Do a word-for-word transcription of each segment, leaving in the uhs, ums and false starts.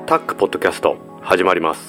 タックポッドキャスト始まります。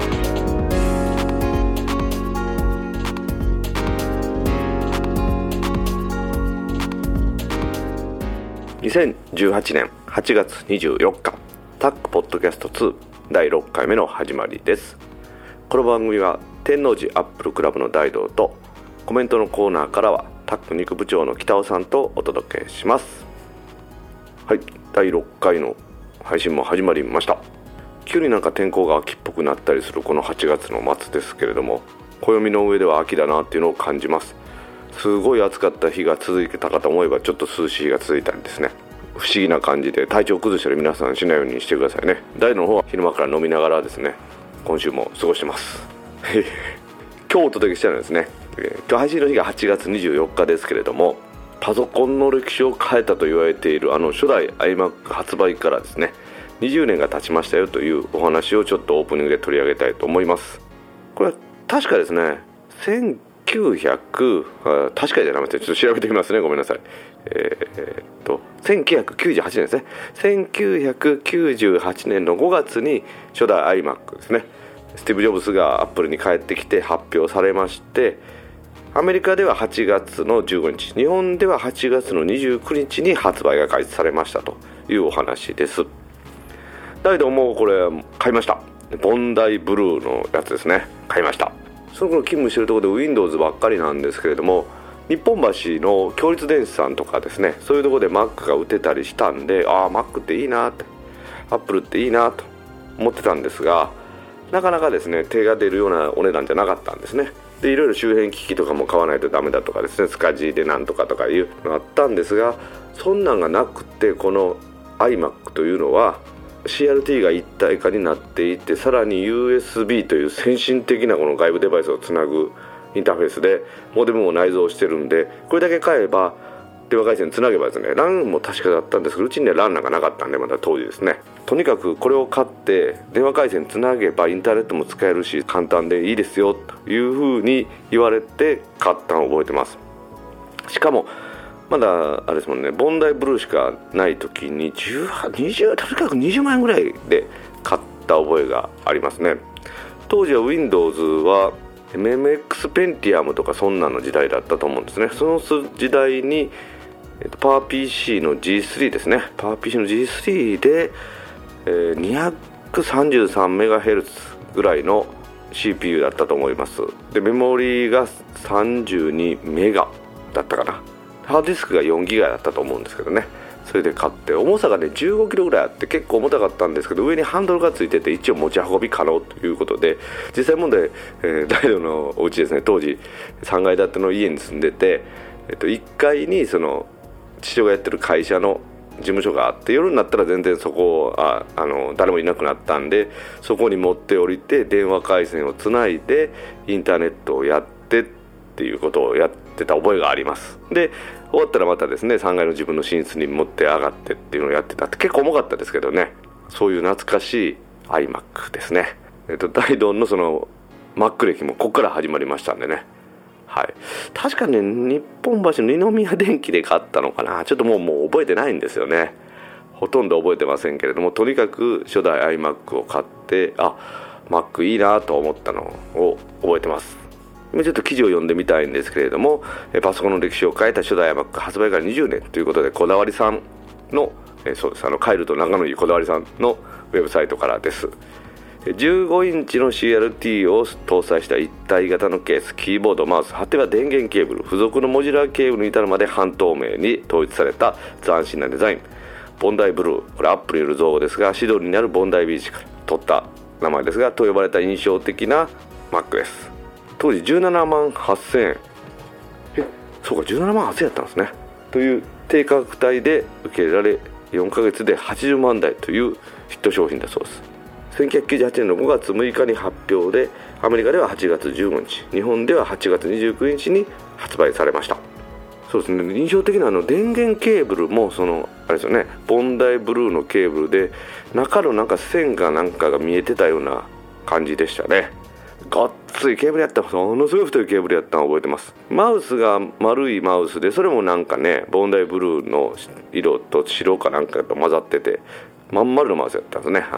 にせんじゅうはちねんはちがつにじゅうよっか、タックポッドキャストツーだいろっかいめの始まりです。この番組は天王寺アップルクラブの大道とコメントのコーナーからはタック肉部長の北尾さんとお届けします。はい、だいろっかいの配信も始まりました。急になんか天候が秋っぽくなったりするこのはちがつの末ですけれども、暦の上では秋だなっていうのを感じます。すごい暑かった日が続いてたかと思えばちょっと涼しい日が続いたりですね、不思議な感じで体調崩したり皆さんしないようにしてくださいね。大の方は昼間から飲みながらですね、今週も過ごしてます今日お届けしたいのはですね、今日配信の日がはちがつにじゅうよっかですけれども、パソコンの歴史を変えたと言われているあの初代 iMac 発売からですねにじゅうねんが経ちましたよというお話をちょっとオープニングで取り上げたいと思います。これは確かですねせんきゅうひゃくあ確かじゃなくてちょっと調べてみますね、ごめんなさい。えー、っとせんきゅうひゃくきゅうじゅうはちねんですね。せんきゅうひゃくきゅうじゅうはちねんのごがつに初代 iMac ですね、スティーブ・ジョブズがアップルに帰ってきて発表されまして、アメリカでははちがつのじゅうごにち、日本でははちがつのにじゅうくにちに発売が開始されましたというお話です。だけどもうこれ買いました。ボンダイブルーのやつですね、買いました。その頃勤務しているところで Windows ばっかりなんですけれども、日本橋の共立電子さんとかですね、そういうところで Mac が売ってたりしたんで、ああ Mac っていいなって、Apple っていいなと思ってたんですが、なかなかですね手が出るようなお値段じゃなかったんですね。でいろいろ周辺機器とかも買わないとダメだとかですね、スカジーでなんとかとかいうのがあったんですが、そんなんがなくて、この iMac というのは シーアールティー が一体化になっていて、さらに ユーエスビー という先進的なこの外部デバイスをつなぐインターフェースでモデムも内蔵してるんで、これだけ買えば電話回線つなげばですね、 ラン も確かだったんですけど、うちには ラン なんかなかったんで、まだ当時ですね、とにかくこれを買って電話回線つなげばインターネットも使えるし簡単でいいですよというふうに言われて買ったのを覚えてます。しかもまだあれですもんね、ボンダイブルーしかない時にじゅう、にじゅう、とにかくにじゅうまんえんぐらいで買った覚えがありますね。当時は Windows は エムエムエックス ペンティアムとかそんなの時代だったと思うんですね。その時代にパワー ピーシー の ジースリー ですね、パワー ピーシー の ジースリー で、えー、にひゃくさんじゅうさんメガヘルツ ぐらいの シーピーユー だったと思います。でメモリがさんじゅうにメガだったかな、ハードディスクがよんギガだったと思うんですけどね、それで買って、重さがねじゅうごキロぐらいあって結構重たかったんですけど、上にハンドルがついてて一応持ち運び可能ということで、実際問題、えー、大道のお家ですね、当時さんがい建ての家に住んでて、えっと、いっかいにその父親がやってる会社の事務所があって、夜になったら全然そこああの誰もいなくなったんで、そこに持って降りて電話回線をつないでインターネットをやってっていうことをやってた覚えがあります。で終わったらまたですねさんがいの自分の寝室に持って上がってっていうのをやってたって、結構重かったですけどね、そういう懐かしい iMac ですね。えっと大道のその Mac 歴もここから始まりましたんでね、はい、確かに日本橋の二宮電機で買ったのかな、ちょっともうもう覚えてないんですよね。ほとんど覚えてませんけれども、とにかく初代 iMac を買って、あ Mac いいなと思ったのを覚えてます。今ちょっと記事を読んでみたいんですけれども、パソコンの歴史を変えた初代 iMac 発売からにじゅうねんということで、こだわりさんのえそうですあのカイルと仲のいいこだわりさんのウェブサイトからです。じゅうごインチの シーアールティー を搭載した一体型のケース、キーボード、マウス、果ては電源ケーブル、付属のモジュラーケーブルに至るまで半透明に統一された斬新なデザイン。ボンダイブルー、これアップルによる造語ですが、シドニーにあるボンダイビーチから取った名前ですが、と呼ばれた印象的な Mac です。当時じゅうななまんはっせんえん、えそうかじゅうななまんはっせんえんやったんですね。という低価格帯で受け入れられ、よんかげつではちじゅうまんだいというヒット商品だそうです。せんきゅうひゃくきゅうじゅうはちねんのごがつむいかに発表で、アメリカでははちがつじゅうごにち、日本でははちがつにじゅうくにちに発売されました。そうですね、印象的なあの電源ケーブルもそのあれですよね、ボンダイブルーのケーブルで中のなんか線かなんかが見えてたような感じでしたね。がっついケーブルやった、ものすごい太いケーブルやったのを覚えてます。マウスが丸いマウスで、それもなんかねボンダイブルーの色と白かなんかと混ざってて、まん丸のマウスやったんですね。あの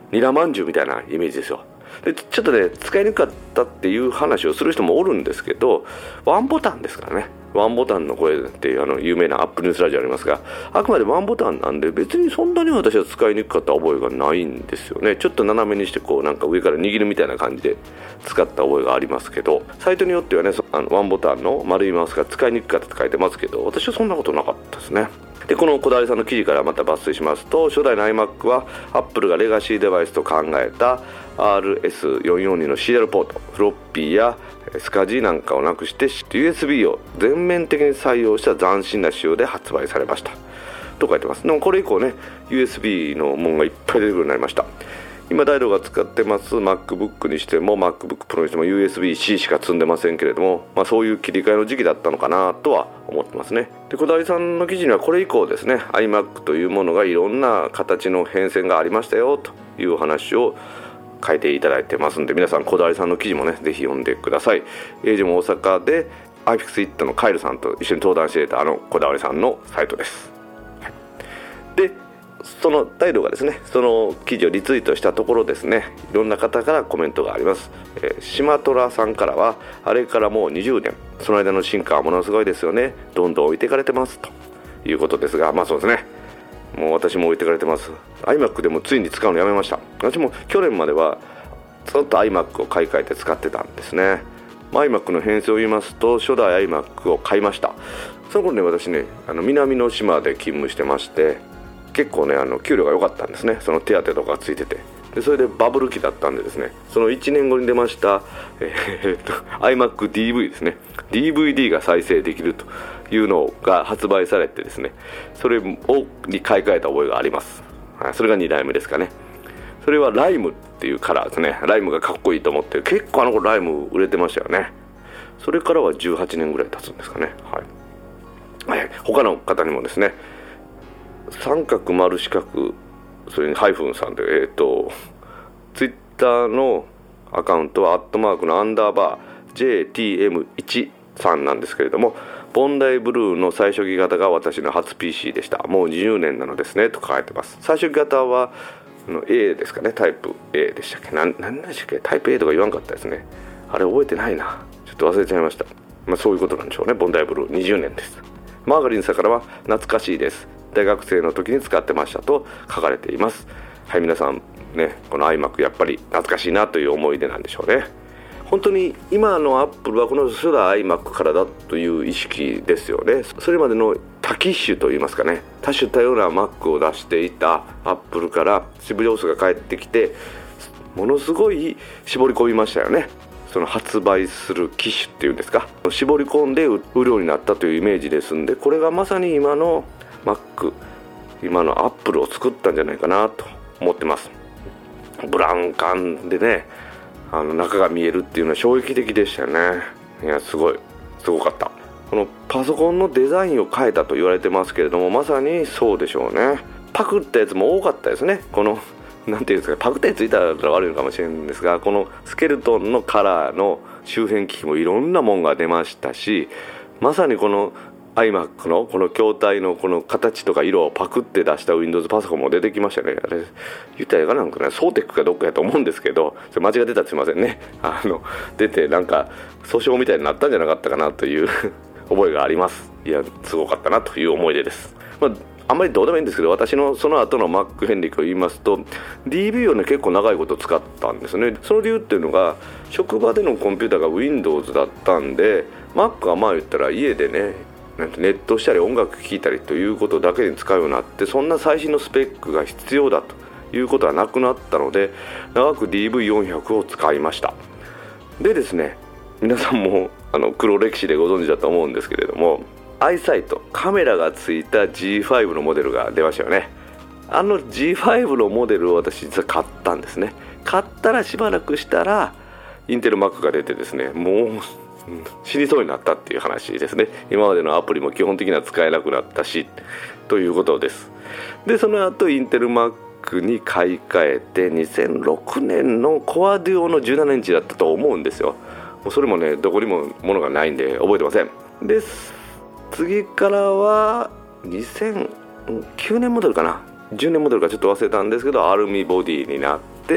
ニラまんじゅうみたいなイメージですよ。でちょっとね使いにくかったっていう話をする人もおるんですけど、ワンボタンですからね。ワンボタンの声っていうあの有名なアップニュースラジオありますが、あくまでワンボタンなんで別にそんなに私は使いにくかった覚えがないんですよね。ちょっと斜めにしてこうなんか上から握るみたいな感じで使った覚えがありますけど、サイトによってはねあのワンボタンの丸いマウスが使いにくかったって書いてますけど、私はそんなことなかったですね。でこのこだわりさんの記事からまた抜粋しますと、初代の iMac はアップルがレガシーデバイスと考えた アールエスよんよんに のシリアルポート、フロッピーやスカジーなんかをなくして ユーエスビー を全面的に採用した斬新な仕様で発売されましたと書いてます。でもこれ以降ね ユーエスビー のものがいっぱい出てくるようになりました。今大道が使ってます MacBook にしても MacBook Pro にしても ユーエスビーシー しか積んでませんけれども、まあ、そういう切り替えの時期だったのかなとは思ってますね。でこだわりさんの記事にはこれ以降ですね iMac というものがいろんな形の変遷がありましたよというお話を書いていただいてますんで、皆さんこだわりさんの記事もねぜひ読んでください。エイジも大阪で アイフィックスイット のカイルさんと一緒に登壇していたあのこだわりさんのサイトです、はい、でその大道がですねその記事をリツイートしたところですね、いろんな方からコメントがあります。えー、島虎さんからはあれからもうにじゅうねん、その間の進化はものすごいですよね、どんどん置いていかれてますということですが、まあそうですね、もう私も置いてかれてます。 iMac でもついに使うのやめました。私も去年まではずっと iMac を買い替えて使ってたんですね。 iMac の変遷を言いますと、初代 iMac を買いました。その頃ね私ねあの南の島で勤務してまして、結構ねあの給料が良かったんですね。その手当とかついてて、でそれでバブル期だったんでですね、そのいちねんごに出ました、えー、と iMac ディーブイ ですね、 ディーブイディー が再生できるというのが発売されてですね、それをに買い替えた覚えがあります。それがにだいめですかね。それはライムっていうカラーですね。ライムがかっこいいと思って、結構あの頃ライム売れてましたよね。それからはじゅうはちねんぐらい経つんですかね。はい、はい、他の方にもですね、三角丸四角それにハイフンさんで、えっとツイッターのアカウントはアットマークのアンダーバー ジェーティーエムいち さんなんですけれども、ボンダイブルーの最初期型が私の初 ピーシー でした。もうにじゅうねんなのですねと書いてます。最初期型はの A ですかね、タイプ A でしたっけ、な何でしたっけ、タイプ A とか言わんかったですね。あれ覚えてないな、ちょっと忘れちゃいました。まあそういうことなんでしょうね。ボンダイブルーにじゅうねんです。マーガリンさんからは懐かしいです、大学生の時に使ってましたと書かれています。はい、皆さんねこの iMac やっぱり懐かしいなという思い出なんでしょうね。本当に今のアップルはこの初代 iMac からだという意識ですよね。それまでの多機種といいますかね、多種多様な Mac を出していたアップルからスティーブ・ジョブズが帰ってきてものすごい絞り込みましたよね。その発売する機種っていうんですか、絞り込んで売るようになったというイメージですんで、これがまさに今の Mac、 今のアップルを作ったんじゃないかなと思ってます。ブラウン管でねあの中が見えるっていうのは衝撃的でしたよね。いやすごいすごかった。このパソコンのデザインを変えたと言われてますけれども、まさにそうでしょうね。パクったやつも多かったですね。このなんていうんですか、パクったやついたら悪いのかもしれないんですが、このスケルトンのカラーの周辺機器もいろんなもんが出ましたし、まさにこの iMac のこの筐体のこの形とか色をパクって出した Windows パソコンも出てきましたね。あれ言ったらいいかなんかね、ソーテックかどっかやと思うんですけど、それ間違ってたらすいませんね。あの出てなんか訴訟みたいになったんじゃなかったかなという覚えがあります。いやすごかったなという思い出です。まああんまりどうでもいいんですけど、私のその後の Mac 遍歴を言いますと ディービー をね結構長いこと使ったんですね。その理由っていうのが、職場でのコンピューターが Windows だったんで、 Mac はまあ言ったら家でねネットしたり音楽聴いたりということだけに使うようになって、そんな最新のスペックが必要だということはなくなったので、長く ディーブイよんひゃく を使いました。でですね、皆さんもあの黒歴史でご存知だと思うんですけれども、アイサイトカメラがついた ジーファイブ のモデルが出ましたよね。あの ジーファイブ のモデルを私実は買ったんですね。買ったらしばらくしたらインテル Mac が出てですね、もう死にそうになったっていう話ですね。今までのアプリも基本的には使えなくなったしということです。でその後インテル Mac に買い替えてにせんろくねんのコアデュオのじゅうななインチだったと思うんですよ。もうそれもねどこにもものがないんで覚えてません。で次からはにせんきゅうねんモデルかな、じゅうねんモデルかちょっと忘れたんですけど、アルミボディになっ 、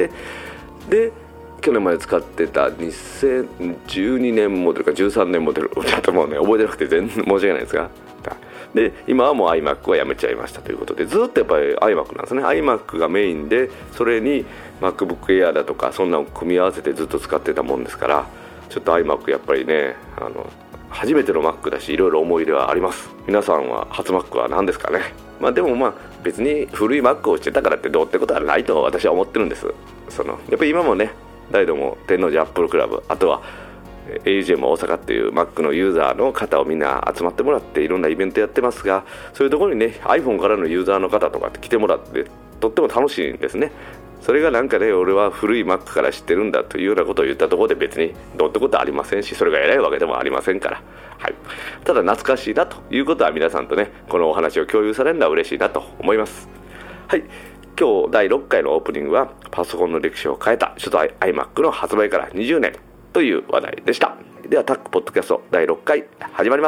で去年まで使ってたにせんじゅうにねんモデルかじゅうさんねんモデルちょっともうね覚えてなくて全然申し訳ないですが、で今はもう iMac はやめちゃいましたということで、ずっとやっぱり iMac なんですね。 iMac がメインで、それに MacBook Air だとかそんなのを組み合わせてずっと使ってたもんですから、ちょっと iMac やっぱりね、あの初めての Mac だしいろいろ思い入れはあります。皆さんは初 Mac は何ですかね。まあでもまあ別に古い Mac をしてたからってどうってことはないと私は思ってるんです。そのやっぱり今もね、大道も天王寺アップルクラブ、あとは エーユージェー も大阪っていう Mac のユーザーの方をみんな集まってもらっていろんなイベントやってますが、そういうところにね iPhone からのユーザーの方とかって来てもらってとっても楽しいんですね。それがなんかね、俺は古い Mac から知ってるんだというようなことを言ったところで別にどうってことはありませんし、それが偉いわけでもありませんから、はい、ただ懐かしいなということは皆さんとねこのお話を共有されるのは嬉しいなと思います。はい、今日だいろっかいのオープニングはパソコンの歴史を変えた初代 iMac の発売からにじゅうねんという話題でした。ではタックポッドキャストだいろっかい始まります。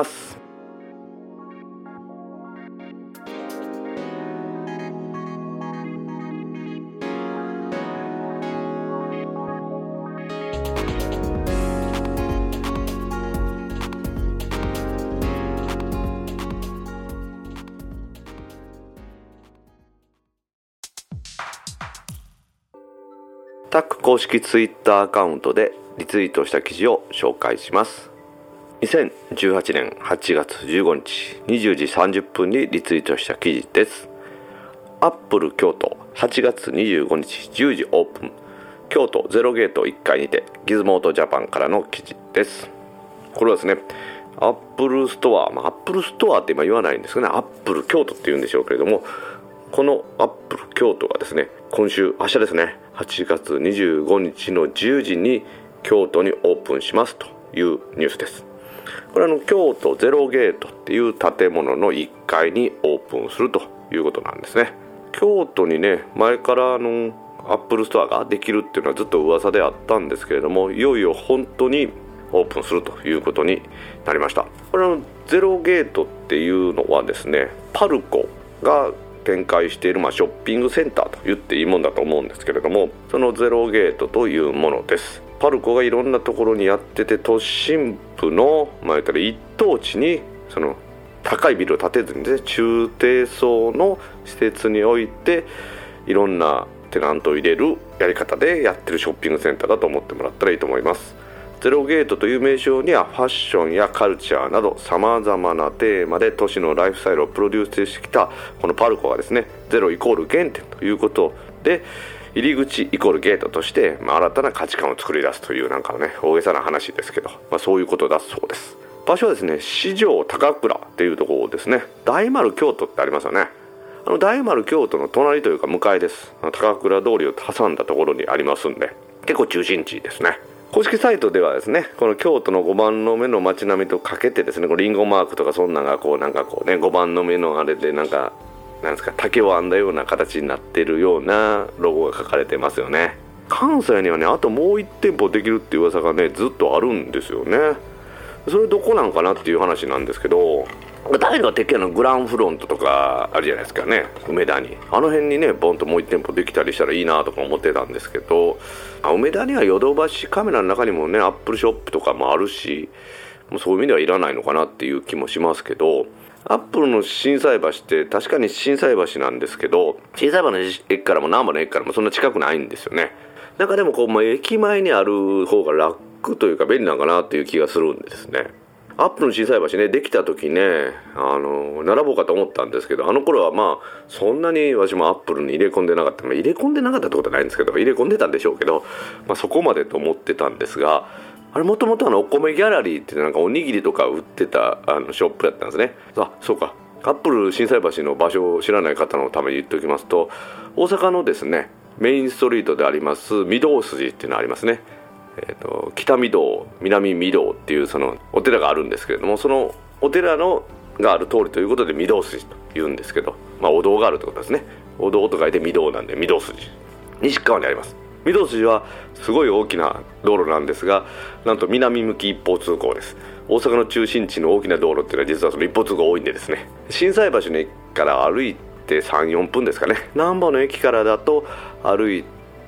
タック公式ツイッターアカウントでリツイートした記事を紹介します。にせんじゅうはちねんはちがつじゅうごにちにじゅうじさんじゅっぷんにリツイートした記事です。アップル京都はちがつにじゅうごにちじゅうじオープン、京都ゼロゲートいっかいにてギズモートジャパンからの記事です。これはですね、アップルストア、まあ、アップルストアって今言わないんですがね、アップル京都って言うんでしょうけれども、このアップル京都がですね、今週明日ですね、はちがつにじゅうごにちのじゅうじに京都にオープンしますというニュースです。これはあの京都ゼロゲートっていう建物のいっかいにオープンするということなんですね。京都にね、前からあのアップルストアができるっていうのはずっと噂であったんですけれども、いよいよ本当にオープンするということになりました。これのゼロゲートっていうのはですね、パルコが展開している、まあ、ショッピングセンターと言っていいもんだと思うんですけれども、そのゼロゲートというものです。パルコがいろんなところにやってて、都心部の、まあ、言ったら一等地にその高いビルを建てずに、ね、中低層の施設においていろんなテナントを入れるやり方でやってるショッピングセンターだと思ってもらったらいいと思います。ゼロゲートという名称にはファッションやカルチャーなどさまざまなテーマで都市のライフスタイルをプロデュースしてきたこのパルコがですね、ゼロイコール原点ということで、入り口イコールゲートとして、まあ、新たな価値観を作り出すというなんかね大げさな話ですけど、まあ、そういうことだそうです。場所はですね、四条高倉っていうところですね。大丸京都ってありますよね。あの大丸京都の隣というか向かいです。高倉通りを挟んだところにありますんで、結構中心地ですね。公式サイトではですね、この京都のごばんの目の街並みとかけてですね、このリンゴマークとかそんなのがこうなんかこうね、ごばんの目のあれでなんかなんですか、竹を編んだような形になっているようなロゴが書かれてますよね。関西にはね、あともういち店舗できるっていう噂がねずっとあるんですよね。それどこなんかなっていう話なんですけど、大の鉄拳のグランフロントとかあるじゃないですかね、梅田に。あの辺にねボンともういち店舗できたりしたらいいなとか思ってたんですけど、梅田にはヨドバシカメラの中にもねアップルショップとかもあるし、もうそういう意味ではいらないのかなっていう気もしますけど、アップルの心斎橋って確かに心斎橋なんですけど、心斎橋の駅からも難波の駅からもそんな近くないんですよね。なんかでもこう、まあ、駅前にある方が楽というか便利なのかなっていう気がするんですね。アップルの心斎橋ねできた時ね、あの並ぼうかと思ったんですけど、あの頃はまあそんなに私もアップルに入れ込んでなかった、まあ、入れ込んでなかったってことはないんですけど、入れ込んでたんでしょうけど、まあ、そこまでと思ってたんですが、あれもともとお米ギャラリーってなんかおにぎりとか売ってたあのショップだったんですね。あ、そうか。アップル心斎橋の場所を知らない方のために言っておきますと、大阪のですねメインストリートであります御堂筋っていうのがありますね。えーと、北御堂南御堂っていうそのお寺があるんですけれども、そのお寺のがある通りということで御堂筋と言うんですけど、まあ、お堂があるということですね。お堂と書いて御堂なんで御堂筋、西側にあります。御堂筋はすごい大きな道路なんですが、なんと南向き一方通行です。大阪の中心地の大きな道路っていうのは実はその一方通行多いんでですね、心斎橋の駅から歩いて さん,よん 分ですかね。難波の駅からだと歩い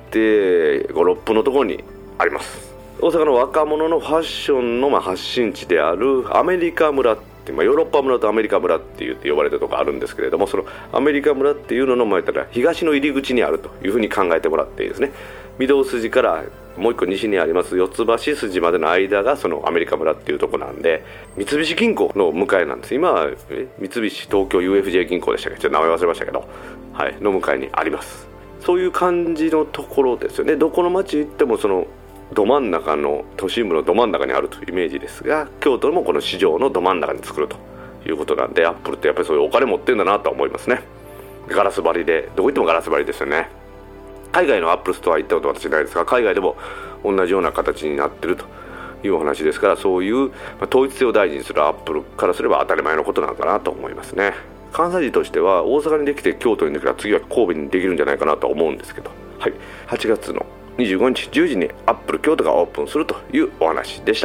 てご、ろっぷんのところにあります。大阪の若者のファッションのまあ発信地であるアメリカ村って、まあ、ヨーロッパ村とアメリカ村って言って呼ばれてるところあるんですけれども、そのアメリカ村っていうのの前から東の入り口にあるというふうに考えてもらっていいですね。御堂筋からもう一個西にあります四ツ橋筋までの間がそのアメリカ村っていうところなんで、三菱銀行の向かいなんです。今は三菱東京 ユーエフジェー 銀行でしたっけ、ちょっと名前忘れましたけど、はい、の向かいにあります。そういう感じのところですよね。どこの町行ってもそのど真ん中の都心部のど真ん中にあるというイメージですが、京都もこの市場のど真ん中に作るということなんで、アップルってやっぱりそういうお金持ってるんだなと思いますね。ガラス張りで、どこ行ってもガラス張りですよね。海外のアップルストア行ったこと私ないですが、海外でも同じような形になってるというお話ですから、そういう、まあ、統一性を大事にするアップルからすれば当たり前のことなのかなと思いますね。関西人としては大阪にできて京都にできたら次は神戸にできるんじゃないかなと思うんですけど、はい、はちがつのにじゅうごにちじゅうじにアップル京都がオープンするというお話でした。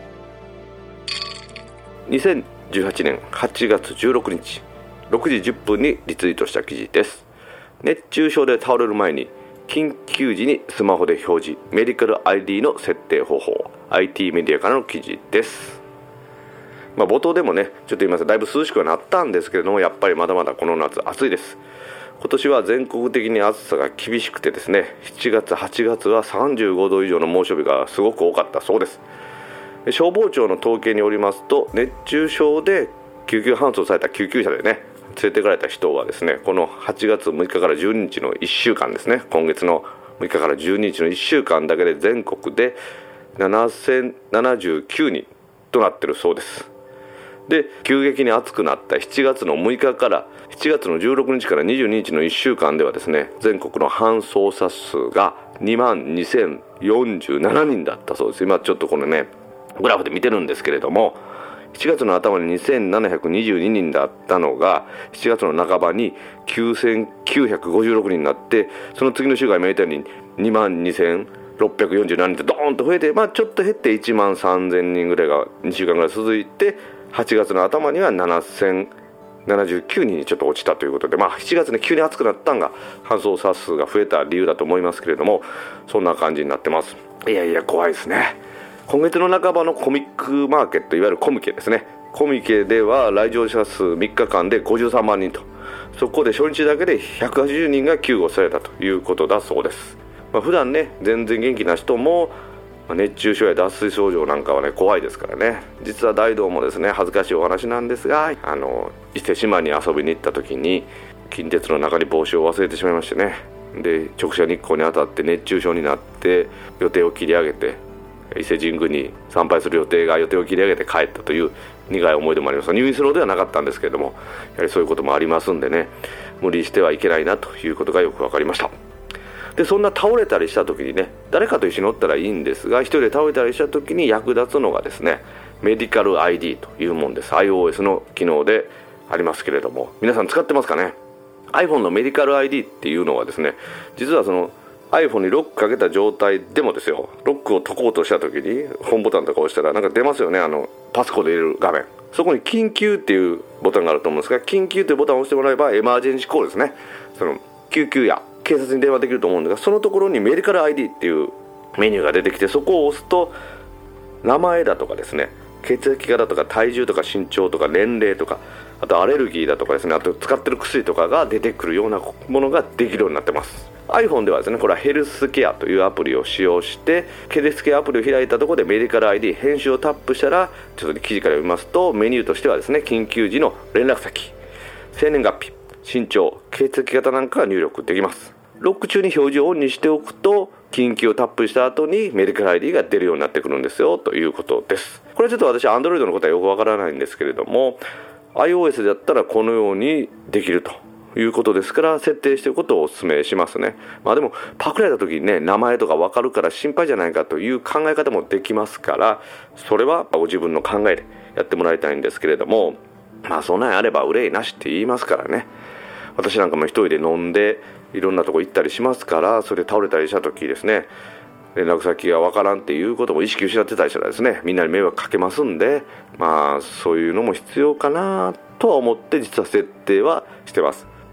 にせんじゅうはちねんはちがつじゅうろくにちろくじじゅっぷんにリツイートした記事です。熱中症で倒れる前に緊急時にスマホで表示、メディカル アイディー の設定方法、 アイティー メディアからの記事です。まあ、冒頭でもねちょっと言いますが、だいぶ涼しくはなったんですけれども、やっぱりまだまだこの夏暑いです。今年は全国的に暑さが厳しくてですね、しちがつはちがつはさんじゅうごど以上の猛暑日がすごく多かったそうです。消防庁の統計によりますと、熱中症で救急搬送された救急車でね連れてかれた人はですね、このはちがつむいかからじゅうににちのいっしゅうかんですね、今月のむいかからじゅうににちのいっしゅうかんだけで全国でななせんななじゅうきゅうにんとなっているそうです。で、急激に暑くなったしちがつのむいかからしちがつのじゅうろくにちからにじゅうににちのいっしゅうかんではですね、全国の搬送者数がにまんにせんよんじゅうななにんだったそうです。今ちょっとこのねグラフで見てるんですけれども、しちがつの頭ににせんななひゃくにじゅうににんだったのがしちがつの半ばにきゅうせんきゅうひゃくごじゅうろくにんになって、その次の週が今言ったようににまんにせんろっぴゃくよんじゅうななにんってドーンと増えて、まあ、ちょっと減っていちまんさんぜんにんぐらいがにしゅうかんぐらい続いて、はちがつの頭にはななせんななじゅうきゅうにんにちょっと落ちたということで、まあ、しちがつね急に暑くなったんが搬送者数が増えた理由だと思いますけれども、そんな感じになってます。いやいや怖いですね。今月の半ばのコミックマーケット、いわゆるコミケですね、コミケでは来場者数みっかかんでごじゅうさんまんにんと、そこで初日だけでひゃくはちじゅうにんが救護されたということだそうです。まあ、普段ね全然元気な人も熱中症や脱水症状なんかはね怖いですからね。実は大道もですね、恥ずかしいお話なんですが、あの伊勢志摩に遊びに行った時に近鉄の中に帽子を忘れてしまいましてね、で直射日光に当たって熱中症になって予定を切り上げて伊勢神宮に参拝する予定が予定を切り上げて帰ったという苦い思い出もあります。入院するのではなかったんですけれども、やはりそういうこともありますんでね、無理してはいけないなということがよく分かりました。で、そんな倒れたりした時にね、誰かと一緒に乗ったらいいんですが、一人で倒れたりした時に役立つのがですね、メディカル アイディー というものです。 iOS の機能でありますけれども、皆さん使ってますかね。 iPhone のメディカル アイディー っていうのはですね、実はその iPhone にロックかけた状態でもですよ、ロックを解こうとした時にホームボタンとか押したらなんか出ますよね、あのパスコード入れる画面。そこに緊急っていうボタンがあると思うんですが、緊急というボタンを押してもらえばエマージェンシーコールですね、その救急や警察に電話できると思うんですが、そのところにメディカル アイディー っていうメニューが出てきて、そこを押すと名前だとかですね、血液型とか体重とか身長とか年齢とか、あとアレルギーだとかですね、あと使ってる薬とかが出てくるようなものができるようになってます。 iPhone ではですね、これはヘルスケアというアプリを使用して、ヘルスケアアプリを開いたところでメディカル アイディー 編集をタップしたら、ちょっと記事から読みますと、メニューとしてはですね、緊急時の連絡先、生年月日、身長、血液型なんかが入力できます。ロック中に表示をオンにしておくと、緊急をタップした後にメディカル アイディー が出るようになってくるんですよということです。これはちょっと私 Android のことはよくわからないんですけれども、 iOS だったらこのようにできるということですから、設定しておくことをお勧めしますね。まあでもパクられた時にね、名前とかわかるから心配じゃないかという考え方もできますから、それはご自分の考えでやってもらいたいんですけれども、まあそんなんあれば憂いなしって言いますからね。私なんかも一人で飲んでいろんなとこ行ったりしますから、それで倒れたりした時ですね、連絡先がわからんっていうことも意識失ってたりしたらですね、みんなに迷惑かけますんで、まあそういうのも必要かなとは思って実は設定はしてます。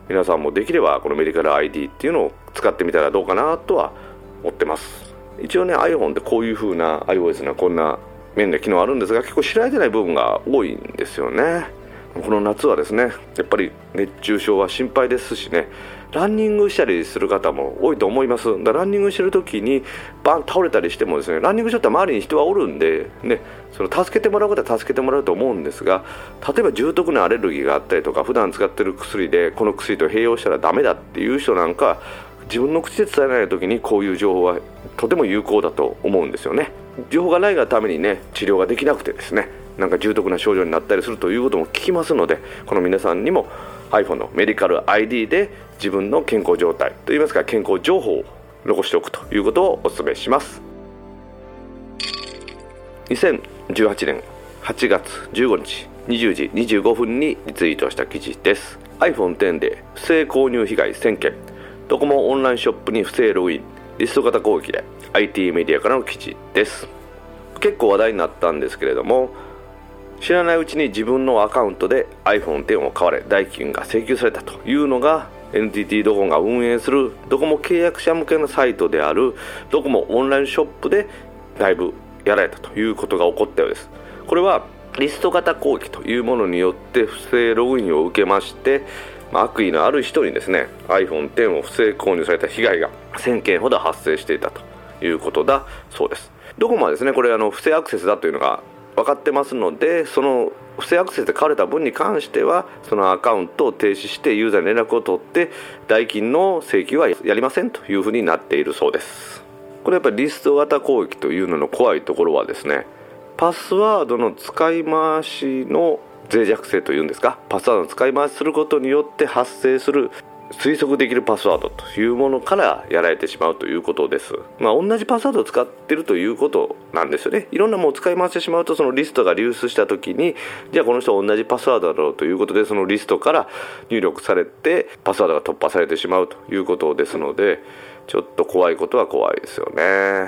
皆さんもできればこのメディカル アイディー っていうのを使ってみたらどうかなとは思ってます。一応ね iPhone ってこういう風な iOS なこんな便利な機能あるんですが、結構知られてない部分が多いんですよね。この夏はですね、やっぱり熱中症は心配ですしね、ランニングしたりする方も多いと思います。だランニングしてる時にバン倒れたりしてもですね、ランニングしちゃったら周りに人はおるんで、ね、その助けてもらうことは助けてもらうと思うんですが、例えば重篤なアレルギーがあったりとか、普段使ってる薬でこの薬と併用したらダメだっていう人なんか、自分の口で伝えられない時にこういう情報はとても有効だと思うんですよね。情報がないがためにね、治療ができなくてですね、なんか重篤な症状になったりするということも聞きますので、この皆さんにも iPhone のメディカル アイディー で自分の健康状態といいますか健康情報を残しておくということをお勧めします。にせんじゅうはちねんはちがつじゅうごにちにじゅうじにじゅうごふんにリツイートした記事です。 アイフォンテン で不正購入被害せんけん、ドコモオンラインショップに不正ログイン、リスト型攻撃で アイティー メディアからの記事です。結構話題になったんですけれども、知らないうちに自分のアカウントで アイフォンテン を買われ代金が請求されたというのが エヌティーティー ドコモが運営するドコモ契約者向けのサイトであるドコモオンラインショップでだいぶやられたということが起こったようです。これはリスト型攻撃というものによって不正ログインを受けまして、悪意のある人にですね アイフォンテン を不正購入された被害がせんけんほど発生していたということだそうです。ドコモはですね、これあの不正アクセスだというのが分かってますので、その不正アクセスで買われた分に関してはそのアカウントを停止してユーザーに連絡を取って代金の請求はやりませんというふうになっているそうです。これやっぱりリスト型攻撃というのの怖いところはですね、パスワードの使い回しの脆弱性というんですか、パスワードの使い回しすることによって発生する推測できるパスワードというものからやられてしまうということです。まあ同じパスワードを使っているということなんですよね。いろんなものを使い回してしまうとそのリストが流出した時に、じゃあこの人は同じパスワードだろうということでそのリストから入力されてパスワードが突破されてしまうということですので、ちょっと怖いことは怖いですよね。はい、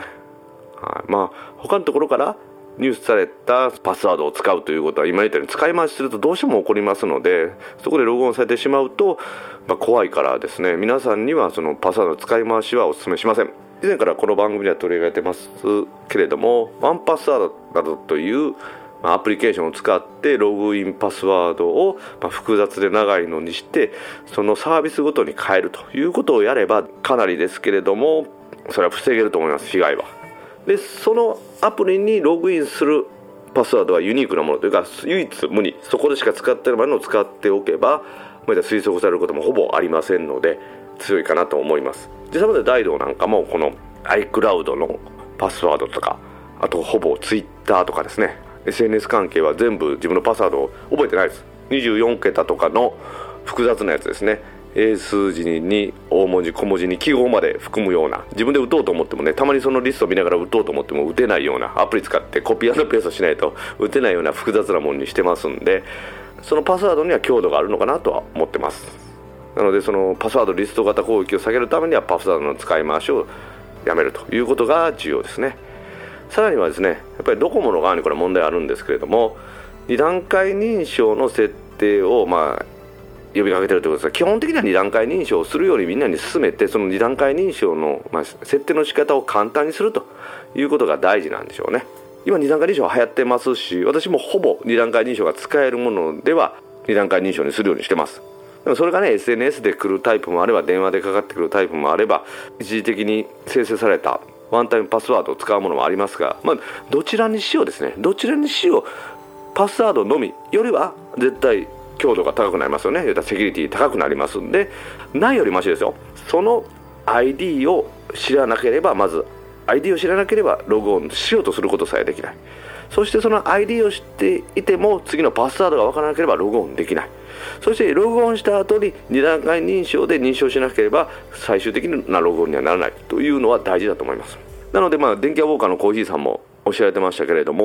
まあ他のところから入手されたパスワードを使うということは今言ったように使い回しするとどうしても起こりますので、そこでログオンされてしまうと、まあ、怖いからですね、皆さんにはそのパスワードの使い回しはお勧めしません。以前からこの番組では取り上げてますけれども、ワンパスワードなどというアプリケーションを使ってログインパスワードを複雑で長いのにしてそのサービスごとに変えるということをやればかなりですけれども、それは防げると思います。被害は。でそのアプリにログインするパスワードはユニークなものというか唯一無二、そこでしか使っているものを使っておけばまだ推測されることもほぼありませんので強いかなと思います。実際まで大道なんかもこの iCloud のパスワードとか、あとほぼ Twitter とかですね、 エスエヌエス 関係は全部自分のパスワードを覚えてないです。にじゅうよんけたとかの複雑なやつですね。英数字に大文字小文字に記号まで含むような、自分で打とうと思ってもね、たまにそのリストを見ながら打とうと思っても打てないような、アプリ使ってコピー&ペーストしないと打てないような複雑なものにしてますんで、そのパスワードには強度があるのかなとは思ってます。なのでそのパスワードリスト型攻撃を下げるためにはパスワードの使い回しをやめるということが重要ですね。さらにはですね、やっぱりドコモの側にこれ問題あるんですけれども、に段階認証の設定をまあ呼びかけてるということですが、基本的にはに段階認証をするようにみんなに勧めて、そのに段階認証の、まあ、設定の仕方を簡単にするということが大事なんでしょうね。今に段階認証流行ってますし、私もほぼに段階認証が使えるものではに段階認証にするようにしてます。でもそれがね エスエヌエス で来るタイプもあれば電話でかかってくるタイプもあれば一時的に生成されたワンタイムパスワードを使うものもありますが、まあ、どちらにしようですね、どちらにしようパスワードのみよりは絶対強度が高くなりますよね。セキュリティ高くなりますんで、ないよりマシですよ。その アイディー を知らなければ、まず アイディー を知らなければログオンしようとすることさえできない。そしてその アイディー を知っていても次のパスワードが分からなければログオンできない。そしてログオンした後にに段階認証で認証しなければ最終的なログオンにはならないというのは大事だと思います。なのでまあ電気屋ウォーカーのコーヒーさんもおっしゃられてましたけれども、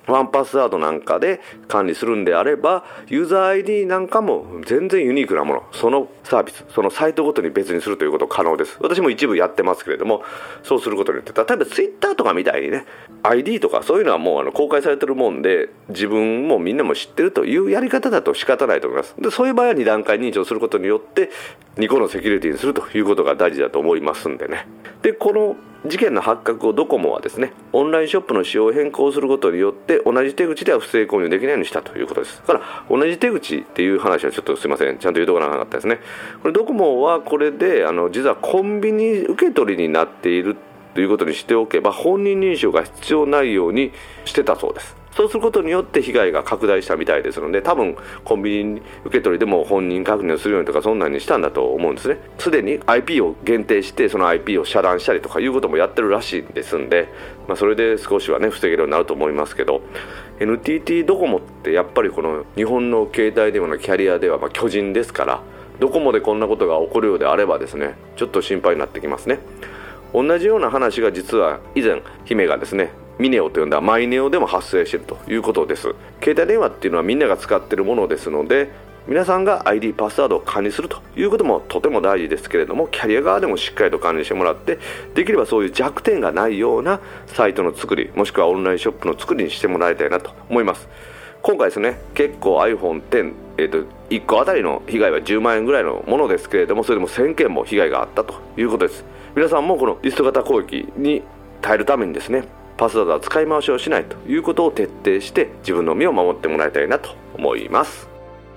ワンパスワードなんかで管理するんであれば、ユーザー アイディー なんかも全然ユニークなもの、そのサービス、そのサイトごとに別にするということ可能です。私も一部やってますけれども、そうすることによって、例えば Twitter とかみたいにね、アイディー とかそういうのはもうあの公開されてるもんで、自分もみんなも知ってるというやり方だと仕方ないと思います。で、そういう場合はに段階認証することによってにこのセキュリティにするということが大事だと思いますんでね。で、この事件の発覚をドコモはですね、オンラインショップの仕様を変更することによって同じ手口では不正購入できないようにしたということです。だから同じ手口っていう話はちょっとすいません、ちゃんと言うところがなかったですね。これドコモはこれであの実はコンビニ受け取りになっているということにしておけば、本人認証が必要ないようにしてたそうです。そうすることによって被害が拡大したみたいですので、多分コンビニ受け取りでも本人確認をするようにとかそんなにしたんだと思うんですね。すでに アイピー を限定してその アイピー を遮断したりとかいうこともやってるらしいですんで、まあ、それで少しはね防げるようになると思いますけど、 エヌティーティー ドコモってやっぱりこの日本の携帯電話のキャリアではまあ巨人ですから、ドコモでこんなことが起こるようであればですね、ちょっと心配になってきますね。同じような話が実は以前姫がですねミネオと呼んだマイネオでも発生しているということです。携帯電話っていうのはみんなが使っているものですので、皆さんが アイディー パスワードを管理するということもとても大事ですけれども、キャリア側でもしっかりと管理してもらって、できればそういう弱点がないようなサイトの作り、もしくはオンラインショップの作りにしてもらいたいなと思います。今回ですね、結構 アイフォンテン、えーと、いっこあたりの被害はじゅうまんえんぐらいのものですけれども、それでもせんけんも被害があったということです。皆さんもこのリスト型攻撃に耐えるためにですね、パスワードは使い回しをしないということを徹底して自分の身を守ってもらいたいなと思います。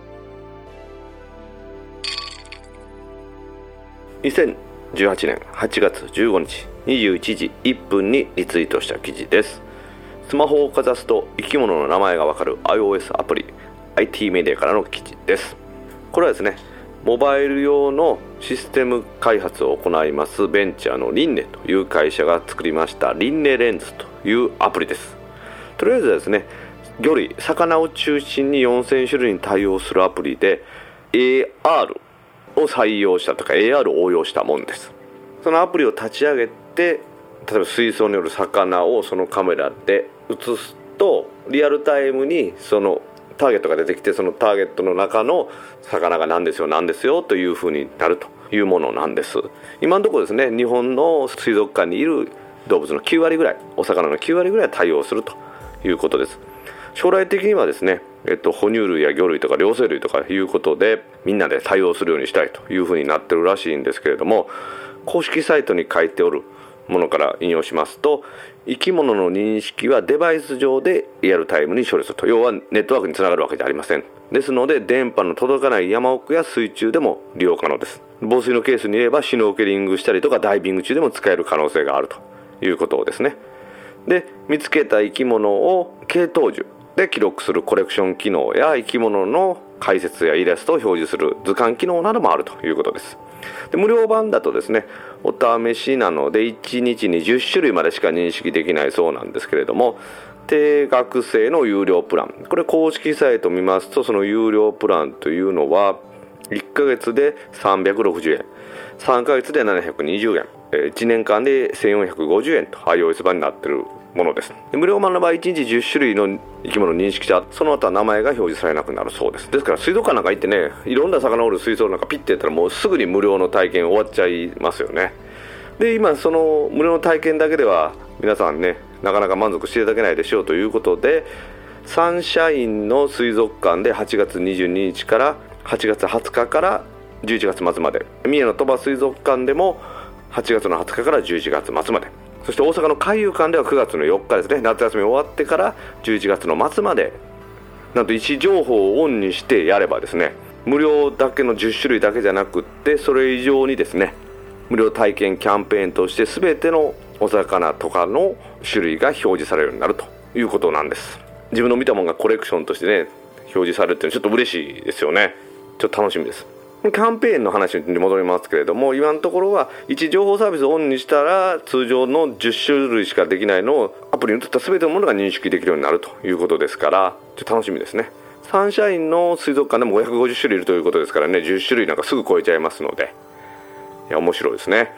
にせんじゅうはちねんはちがつじゅうごにちにじゅういちじいっぷんにリツイートした記事です。スマホをかざすと生き物の名前がわかる iOS アプリ アイティー メディアからの記事です。これはですね、モバイル用のシステム開発を行いますベンチャーのリンネという会社が作りましたリンネレンズというアプリです。とりあえずですね、魚類、魚を中心によんせんしゅるいに対応するアプリで エーアール を採用したとか エーアール を応用したものです。そのアプリを立ち上げて、例えば水槽による魚をそのカメラで映すとリアルタイムにそのターゲットが出てきて、そのターゲットの中の魚が何ですよ何ですよという風になるというものなんです。今のところですね、日本の水族館にいる動物のきゅうわりぐらい、お魚のきゅうわりぐらい対応するということです。将来的にはですね、えっと、哺乳類や魚類とか両生類とかいうことでみんなで対応するようにしたいという風になってるらしいんですけれども、公式サイトに書いておるものから引用しますと、生き物の認識はデバイス上でリアルタイムに処理すると。要はネットワークにつながるわけじゃありません。ですので電波の届かない山奥や水中でも利用可能です。防水のケースに言えばシュノーケリングしたりとかダイビング中でも使える可能性があるということですね。で、見つけた生き物を系統樹で記録するコレクション機能や生き物の解説やイラストを表示する図鑑機能などもあるということです。で、無料版だとですね、お試しなのでいちにちにじゅっしゅるいまでしか認識できないそうなんですけれども、定額制の有料プラン、これ公式サイトを見ますと、その有料プランというのはいっかげつでさんびゃくろくじゅうえん、さんかげつでななひゃくにじゅうえん、いちねんかんでせんよんひゃくごじゅうえんと iOS 版になっているものです。で、無料版の場合いちにちじゅっしゅるいの生き物を認識した、その後は名前が表示されなくなるそうです。ですから水族館なんか行ってね、いろんな魚おる水槽なんかピッてやったらもうすぐに無料の体験終わっちゃいますよね。で、今その無料の体験だけでは皆さんね、なかなか満足していただけないでしょうということで、サンシャインの水族館ではちがつにじゅうににちからはちがつはつかからじゅういちがつまつまで、三重の鳥羽水族館でもはちがつのはつかからじゅういちがつまつまで、そして大阪の海遊館ではくがつのよっかですね、夏休み終わってからじゅういちがつの末まで、なんと位置情報をオンにしてやればですね、無料だけのじゅっしゅるいだけじゃなくって、それ以上にですね、無料体験キャンペーンとして全てのお魚とかの種類が表示されるようになるということなんです。自分の見たものがコレクションとしてね表示されるっていうのはちょっと嬉しいですよね。ちょっと楽しみです。キャンペーンの話に戻りますけれども、今のところは位置情報サービスをオンにしたら通常のじゅっしゅるいしかできないのをアプリに移った全てのものが認識できるようになるということですから、ちょっと楽しみですね。サンシャインの水族館でもごひゃくごじゅっしゅるいいるということですからね、じゅっしゅるいなんかすぐ超えちゃいますので、いや面白いですね。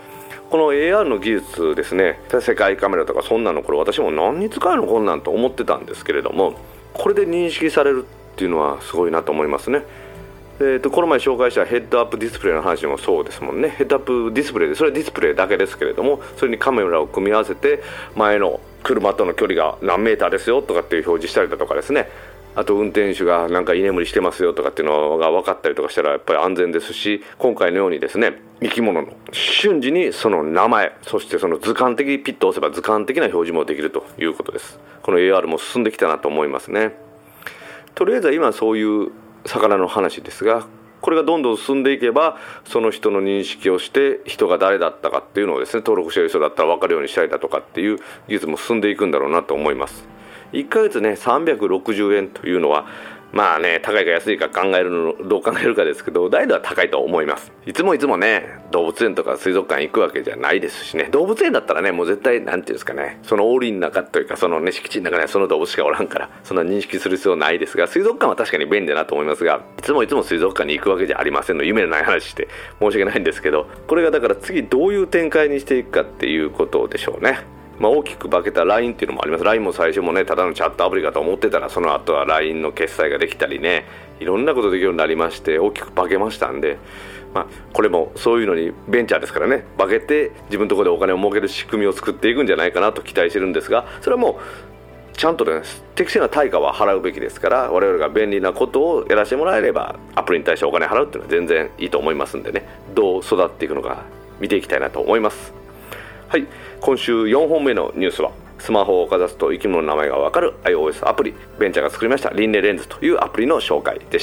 この エーアール の技術ですね、世界カメラとかそんなのこれ私も何に使うのこんなんと思ってたんですけれども、これで認識されるっていうのはすごいなと思いますね。えー、とこの前紹介したヘッドアップディスプレイの話もそうですもんね。ヘッドアップディスプレイで、それはディスプレイだけですけれども、それにカメラを組み合わせて前の車との距離が何メーターですよとかっていう表示したりだとかですね、あと運転手がなんか居眠りしてますよとかっていうのが分かったりとかしたらやっぱり安全ですし、今回のようにですね、生き物の瞬時にその名前、そしてその図鑑的ピッと押せば図鑑的な表示もできるということです。この エーアール も進んできたなと思いますね。とりあえずは今そういう魚の話ですが、これがどんどん進んでいけばその人の認識をして人が誰だったかっていうのをですね、登録している人だったら分かるようにしたりだとかっていう技術も進んでいくんだろうなと思います。いっかげつねさんびゃくろくじゅうえんというのはまあね、高いか安いか考えるのどう考えるかですけど、大度は高いと思います。いつもいつもね動物園とか水族館行くわけじゃないですしね、動物園だったらねもう絶対なんていうんですかね、その檻の中というかそのね敷地の中にはその動物しかおらんからそんな認識する必要ないですが、水族館は確かに便利だなと思いますが、いつもいつも水族館に行くわけじゃありませんの夢のない話して申し訳ないんですけど、これがだから次どういう展開にしていくかっていうことでしょうね。まあ、大きく化けた ライン っていうのもあります。 ライン も最初もねただのチャットアプリかと思ってたら、その後は ライン の決済ができたりね、いろんなことできるようになりまして大きく化けましたんで、まあ、これもそういうのにベンチャーですからね、化けて自分のところでお金を儲ける仕組みを作っていくんじゃないかなと期待してるんですが、それはもうちゃんとね適正な対価は払うべきですから、我々が便利なことをやらせてもらえればアプリに対してお金払うっていうのは全然いいと思いますんでね、どう育っていくのか見ていきたいなと思います。はい、今週よんほんめのニュースはスマホをかざすと生き物の名前がわかる iOS アプリ、ベンチャーが作りましたリンネレンズというアプリの紹介でした。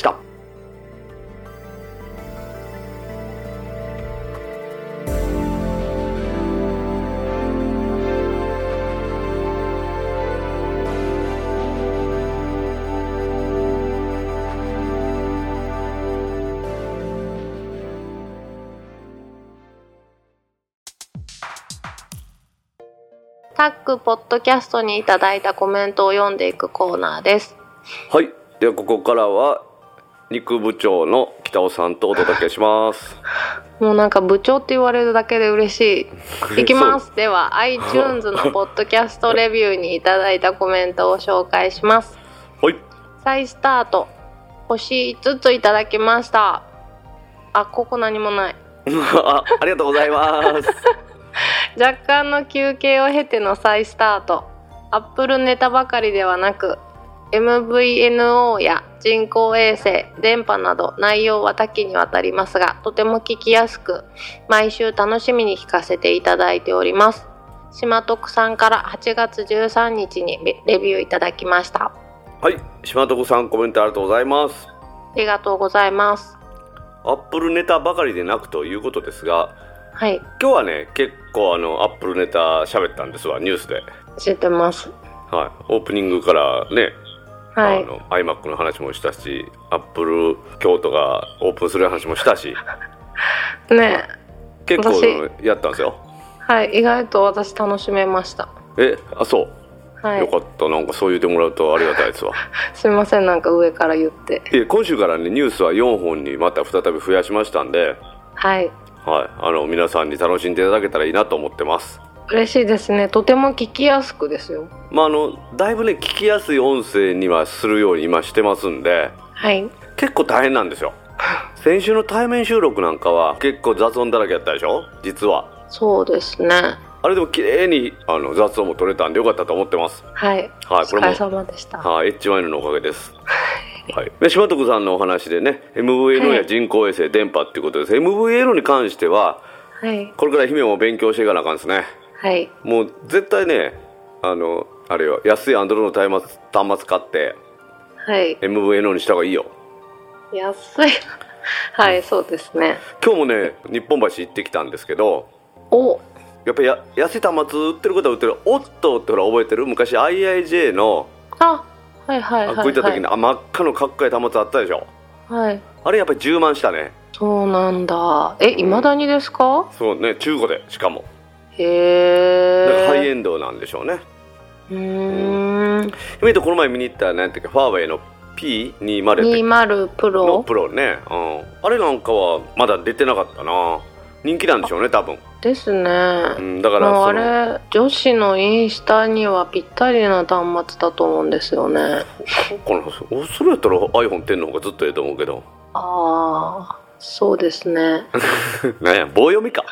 タックポッドキャストにいただいたコメントを読んでいくコーナーです。 はい、ではここからは肉部長の北尾さんとお届けします。 もうなんか部長って言われるだけで嬉しい。いきます。では iTunes のポッドキャストレビューにいただいたコメントを紹介します。 はい、 再スタート星いつついただきました。あ、ここ何もないあ, ありがとうございます若干の休憩を経ての再スタート。アップルネタばかりではなく エムブイエヌオー や人工衛星、電波など内容は多岐にわたりますが、とても聞きやすく毎週楽しみに聞かせていただいております。島徳さんからはちがつじゅうさんにちにレビューいただきました。 はい、島徳さんコメントありがとうございます。 ありがとうございます。 アップルネタばかりでなくということですが、 はい、 今日はね結構あのアップルネタ喋ったんですわ、ニュースで。 知ってます。 はい、オープニングからね、 はい、 あの iMac の話もしたし、アップル京都がオープンする話もしたしねえ、結構やったんですよ。 はい、意外と私楽しめました。 え、あ、そう、 はい、 よかった。なんかそう言ってもらうとありがたいですわすいません、なんか上から言って。 え、今週からねニュースはよんほんにまた再び増やしましたんで、 はいはい、あの皆さんに楽しんでいただけたらいいなと思ってます。 嬉しいですね。とても聞きやすくですよ。 まああのだいぶね聞きやすい音声にはするように今してますんで、 はい、 結構大変なんですよ先週の対面収録なんかは結構雑音だらけやったでしょ、実は。 そうですね。 あれでも綺麗にあの雑音も取れたんでよかったと思ってます。 はい、はい、お疲れ様でした。 はい、エッジワインのおかげですはい、で島徳さんのお話でね エムブイエヌオー や人工衛星、はい、電波っていうことです。 エムブイエヌオー に関しては、はい、これから姫も勉強していかなあかんですね。 はい、もう絶対ねあのあれよ、安いアンドロイドの端末、端末買って、はい、エムブイエヌオー にした方がいいよ。 安いはい、そうですね。 今日もね日本橋行ってきたんですけど、 おやっぱりや安い端末売ってることは売ってる。オットーってほら覚えてる？昔 アイアイジェー のあはいはいはい、はい、 こういった時にあ真っ赤のかっこいい端末あったでしょ。 はい、 あれやっぱりじゅうまんしたね。 そうなんだ。え、いまだにですか？ うん、そうね、中古でしかも。 へえ。 だからハイエンドなんでしょうね。 うーん、うん、 今とこの前見に行った何ていうかファーウェイの ピーにじゅうにじゅうプロのプロね、うん、あれなんかはまだ出てなかったな。 人気なんでしょうね多分ですね、 うん、だからもうあそのれ女子のインスタにはぴったりな端末だと思うんですよね。 このそれやったら iPhone テンの方がずっとええと思うけど。 ああそうですねなんや棒読みか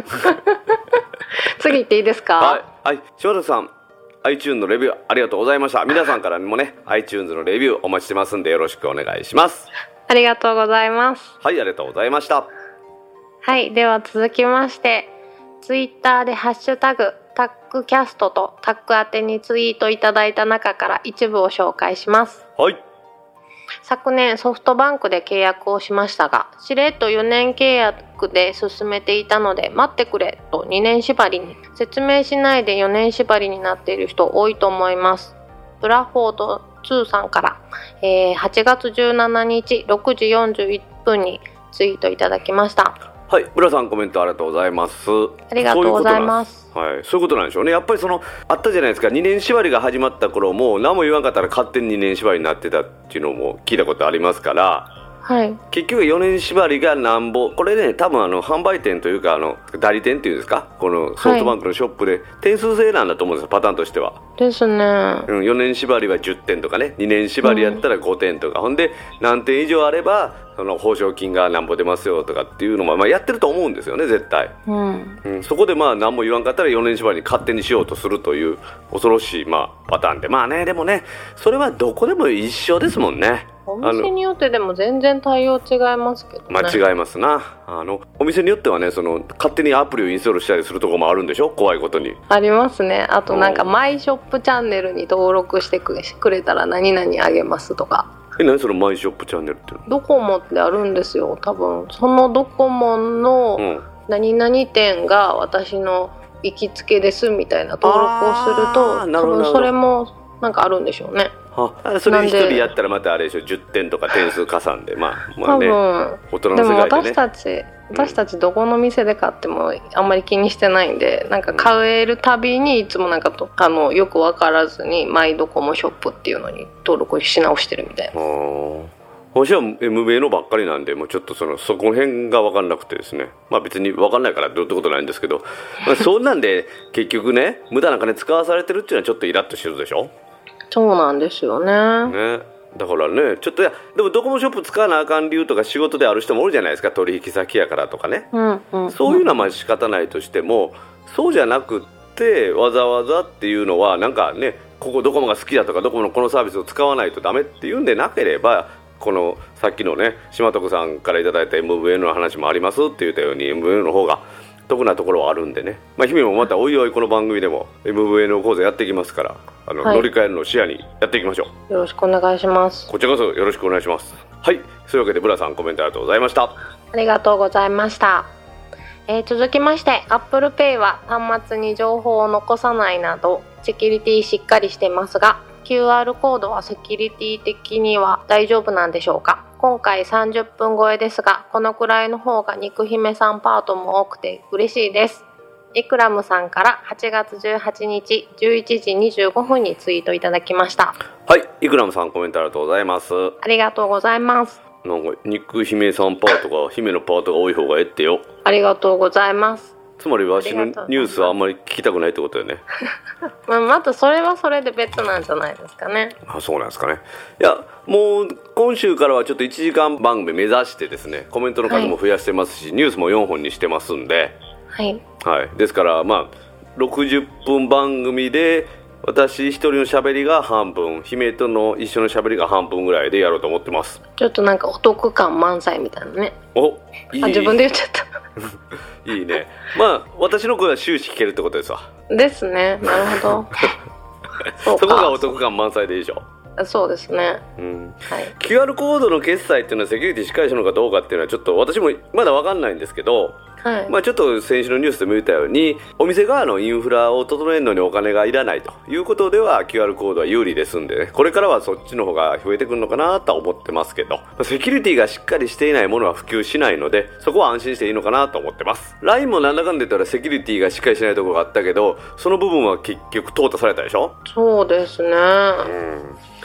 次行っていいですか？ はい、はい、柴田さん iTunes のレビューありがとうございました。皆さんからもね iTunes のレビューお待ちしてますんでよろしくお願いします。 ありがとうございます。 はい、ありがとうございました。 はい、では続きましてツイッターでハッシュタグタックキャストとタック宛てにツイートいただいた中から一部を紹介します。 はい。 昨年ソフトバンクで契約をしましたが、しれっとよねん契約で進めていたので待ってくれとにねん縛りに、説明しないでよねん縛りになっている人多いと思います。ブラフォードにさんから、えー、はちがつじゅうしちにちろくじよんじゅういっぷんにツイートいただきました。 はい、ブラさんコメントありがとうございます。 ありがとうございます。 はい、そういうことなんでしょうね。やっぱりそのあったじゃないですか、にねん縛りが始まった頃も何も言わんかったら勝手ににねん縛りになってたっていうのも聞いたことありますから、 はい、 結局よねん縛りがなんぼ、これね多分あの販売店というかあの代理店っていうんですか、このソフトバンクのショップで点数制なんだと思うんですよ、パターンとしては。 ですね、 うん、よねん縛りはじゅってんとかね、にねん縛りやったらごてんとか、うん、ほんで何点以上あればその報奨金がなんぼ出ますよとかっていうのも、まあ、やってると思うんですよね絶対、 うんうん、そこでまあ何も言わんかったらよねん縛りに勝手にしようとするという恐ろしい、まあ、パターンで、まあね、でもねそれはどこでも一緒ですもんね。 お店によってでも全然対応違いますけどね。 まあ違いますな。あのお店によってはね、その勝手にアプリをインストールしたりするところもあるんでしょ、怖いことに。 ありますね。あとなんかマイショップチャンネルに登録してくれたら何々あげますとか。 え、何そのマイショップチャンネルってドコモってあるんですよ。多分そのドコモの何々店が私の行きつけですみたいな登録をすると、多分それもなんかあるんでしょうね。 あ、それひとりやったらまたあれでしょ、じゅってんとか点数加算で、まあまあね、大人の世界でね。でも私たち私たちどこの店で買ってもあんまり気にしてないんで、なんか買えるたびにいつもなんかとあのよく分からずにマイドコモショップっていうのに登録し直してるみたいな。 私は エムビーエー のばっかりなんで、もうちょっとそのそこの辺が分かんなくてですね、まあ別に分かんないからどうってことないんですけど、まあ、そんなんで結局ね無駄な金使わされてるっていうのはちょっとイラッとしてるでしょ。 そうなんですよ ね, ねだからね、ちょっといやでもドコモショップ使わなあかん理由とか仕事である人もおるじゃないですか、取引先やからとかね、 うんうんうん、 そういうのはまあ仕方ないとしても、そうじゃなくってわざわざっていうのはなんかね、ここドコモが好きだとかドコモのこのサービスを使わないとダメっていうんでなければ、このさっきのね島徳さんからいただいた エムブイエヌ の話もありますって言ったように エムブイエヌ の方が得なところはあるんでね、まあ、姫もまたおいおいこの番組でも エムブイエヌ 講座やっていきますから、あの、はい、乗り換えるのを視野にやっていきましょう。 よろしくお願いします。 こちらこそよろしくお願いします。はい、そういうわけでブラさんコメントありがとうございました。 ありがとうございました。えー、続きまして Apple Pay は端末に情報を残さないなどセキュリティしっかりしてますが、 キューアール コードはセキュリティ的には大丈夫なんでしょうか。今回さんじゅっぷん超えですが、このくらいの方が肉姫さんパートも多くて嬉しいです。イクラムさんからはちがつじゅうはちにちじゅういちじにじゅうごふんにツイートいただきました。 はい、イクラムさんコメントありがとうございます。 ありがとうございます。 なんか肉姫さんパートが姫のパートが多い方がええってよ。 ありがとうございます。 つまりわしのニュースはあんまり聞きたくないってことよねまあまたそれはそれで別なんじゃないですかね。 あ、そうなんですかね。いやもう今週からはちょっといちじかん番組目指してですね、コメントの数も増やしてますし、はい、ニュースもよんほんにしてますんで、 はいはい、ですからまあろくじゅっぷん番組で私一人の喋りが半分、姫との一緒の喋りが半分ぐらいでやろうと思ってます。 ちょっとなんかお得感満載みたいなね。 お、いい。 あ、自分で言っちゃったいいね。まあ私の声は終始聞けるってことですわ。 ですね、なるほどそ, そこがお得感満載でいいでしょ。 そうですね、 うんはい、 キューアール コードの決済っていうのはセキュリティしっかりしたのかどうかっていうのはちょっと私もまだ分かんないんですけど、 はい、 まあ、ちょっと先週のニュースでも言ったようにお店側のインフラを整えるのにお金がいらないということでは キューアール コードは有利ですんでね、これからはそっちの方が増えてくるのかなとは思ってますけど、セキュリティがしっかりしていないものは普及しないのでそこは安心していいのかなと思ってます。 ライン もなんだかんだ言ったらセキュリティがしっかりしないところがあったけど、その部分は結局淘汰されたでしょ。 そうですね、うん、